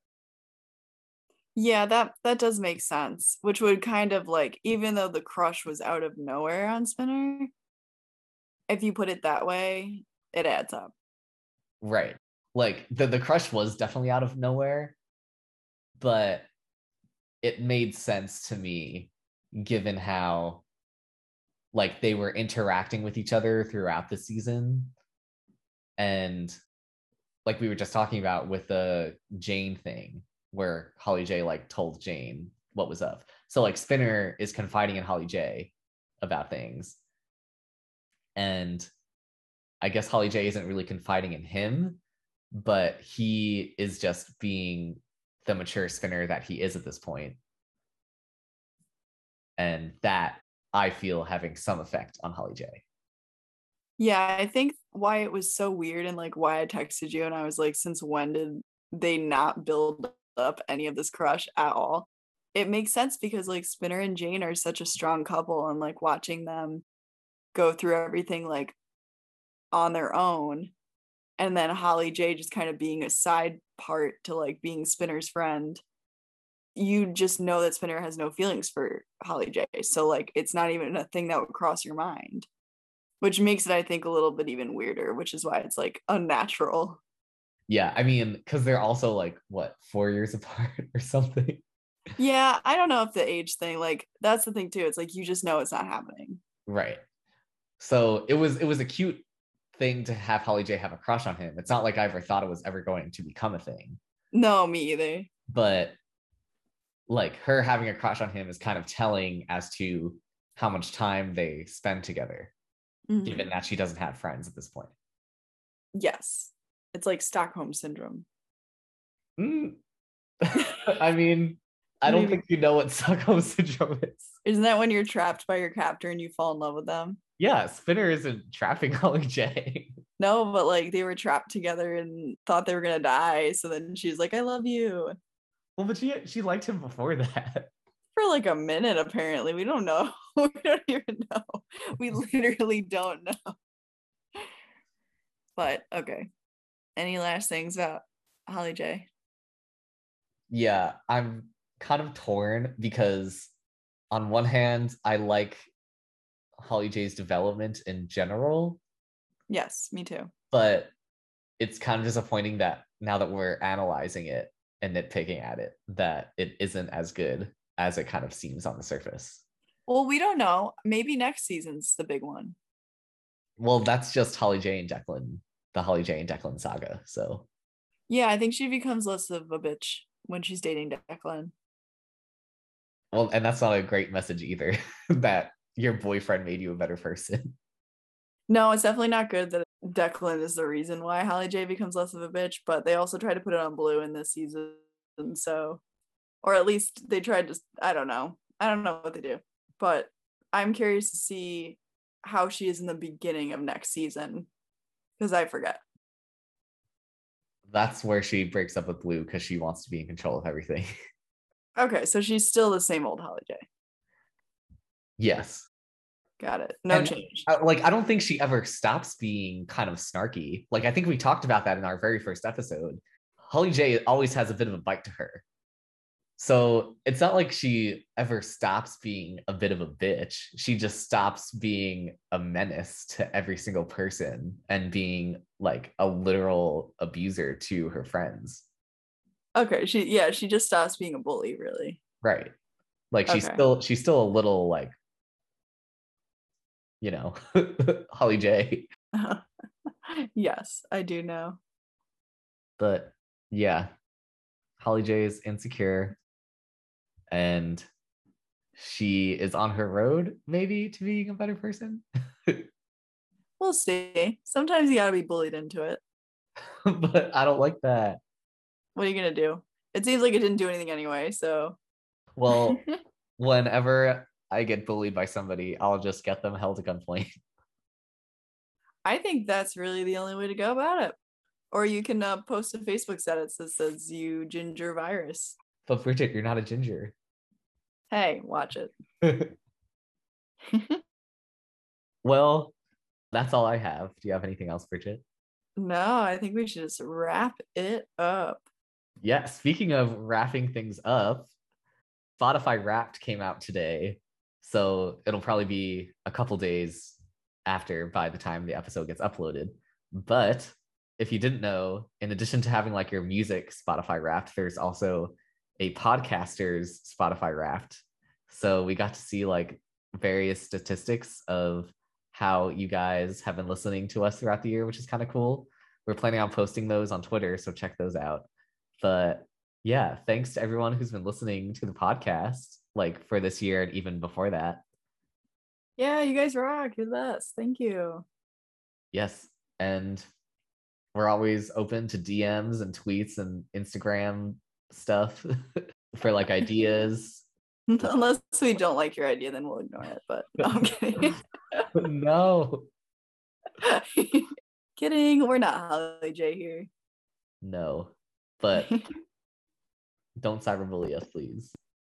Yeah, that that does make sense, which would kind of like, even though the crush was out of nowhere on Spinner, if you put it that way, it adds up. Right. Like the, the crush was definitely out of nowhere, but it made sense to me given how like they were interacting with each other throughout the season. And like we were just talking about with the Jane thing where Holly J like told Jane what was up. So like Spinner is confiding in Holly J about things. And I guess Holly J isn't really confiding in him, but he is just being the mature Spinner that he is at this point. And that I feel having some effect on Holly J. Yeah, I think why it was so weird and like why I texted you and I was like, since when did they not build up any of this crush at all? It makes sense because like Spinner and Jane are such a strong couple, and like watching them go through everything like on their own, and then Holly J just kind of being a side part to like being Spinner's friend. You just know that Spinner has no feelings for Holly J. So like it's not even a thing that would cross your mind, which makes it, I think, a little bit even weirder, which is why it's like unnatural. Yeah, I mean, because they're also like what, four years apart or something. Yeah, I don't know if the age thing, like that's the thing too. It's like you just know it's not happening. Right. So it was it was a cute thing to have Holly J have a crush on him. It's not like I ever thought it was ever going to become a thing. No, me either. But like her having a crush on him is kind of telling as to how much time they spend together, mm-hmm. given that she doesn't have friends at this point. Yes. It's like Stockholm syndrome. Mm. I mean, I don't think you know what Stockholm syndrome is. Isn't that when you're trapped by your captor and you fall in love with them? Yeah, Spinner isn't trapping Holly J. No, but like they were trapped together and thought they were gonna die. So then she's like, I love you. Well, but she she liked him before that. For like a minute, apparently. We don't know. We don't even know. We literally don't know. But okay. Any last things about Holly J? Yeah, I'm kind of torn because on one hand, I like Holly J's development in general. Yes, me too. But it's kind of disappointing that now that we're analyzing it and nitpicking at it, that it isn't as good as it kind of seems on the surface. Well, we don't know. Maybe next season's the big one. Well, that's just Holly J and Declan, the Holly J and Declan saga. So yeah, I think she becomes less of a bitch when she's dating Declan. Well, and that's not a great message either, that your boyfriend made you a better person. No, it's definitely not good that Declan is the reason why Holly J becomes less of a bitch, but they also try to put it on Blue in this season, so, or at least they tried to, I don't know. I don't know what they do, but I'm curious to see how she is in the beginning of next season, because I forget. That's where she breaks up with Blue because she wants to be in control of everything. Okay, so she's still the same old Holly J. Yes. Got it. No And change. uh, like, I don't think she ever stops being kind of snarky. Like, I think we talked about that in our very first episode. Holly J always has a bit of a bite to her. So it's not like she ever stops being a bit of a bitch. She just stops being a menace to every single person and being like a literal abuser to her friends. Okay, she yeah, she just stops being a bully, really. Right. Like she's Okay. still she's still a little like, you know, Holly J. Yes, I do know. But yeah, Holly J is insecure and she is on her road maybe to being a better person. We'll see. Sometimes you gotta be bullied into it. But I don't like that. What are you gonna do? It seems like it didn't do anything anyway, so. Well, whenever I get bullied by somebody, I'll just get them held at gunpoint. I think that's really the only way to go about it. Or you can uh, post a Facebook status that says you ginger virus. But Bridget, you're not a ginger. Hey, watch it. Well, that's all I have. Do you have anything else, Bridget? No, I think we should just wrap it up. Yeah, speaking of wrapping things up, Spotify Wrapped came out today. So it'll probably be a couple days after by the time the episode gets uploaded. But if you didn't know, in addition to having like your music Spotify Wrapped, there's also a podcaster's Spotify Wrapped. So we got to see like various statistics of how you guys have been listening to us throughout the year, which is kind of cool. We're planning on posting those on Twitter, so check those out. But yeah, thanks to everyone who's been listening to the podcast like for this year and even before that. Yeah, you guys rock. You're the best. Thank you. Yes. And we're always open to D Ms and tweets and Instagram stuff for like ideas. Unless we don't like your idea, then we'll ignore it. But no, I'm kidding. No. Kidding. We're not Holly J here. No. But don't cyberbully us, please.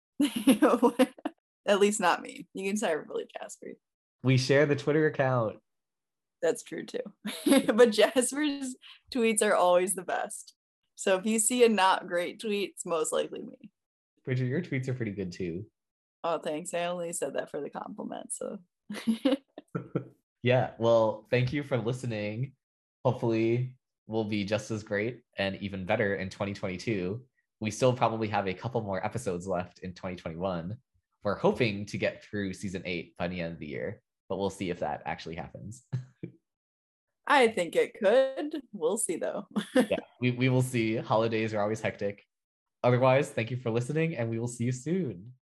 At least not me. You can cyberbully Jasper. We share the Twitter account. That's true too. But Jasper's tweets are always the best. So if you see a not great tweet, it's most likely me. Bridget, your tweets are pretty good too. Oh, thanks. I only said that for the compliment. So yeah, well, thank you for listening. Hopefully we'll be just as great and even better in twenty twenty-two. We still probably have a couple more episodes left in twenty twenty-one. We're hoping to get through season eight by the end of the year, but we'll see if that actually happens. I think it could. We'll see though. Yeah, we, we will see. Holidays are always hectic. Otherwise, thank you for listening and we will see you soon.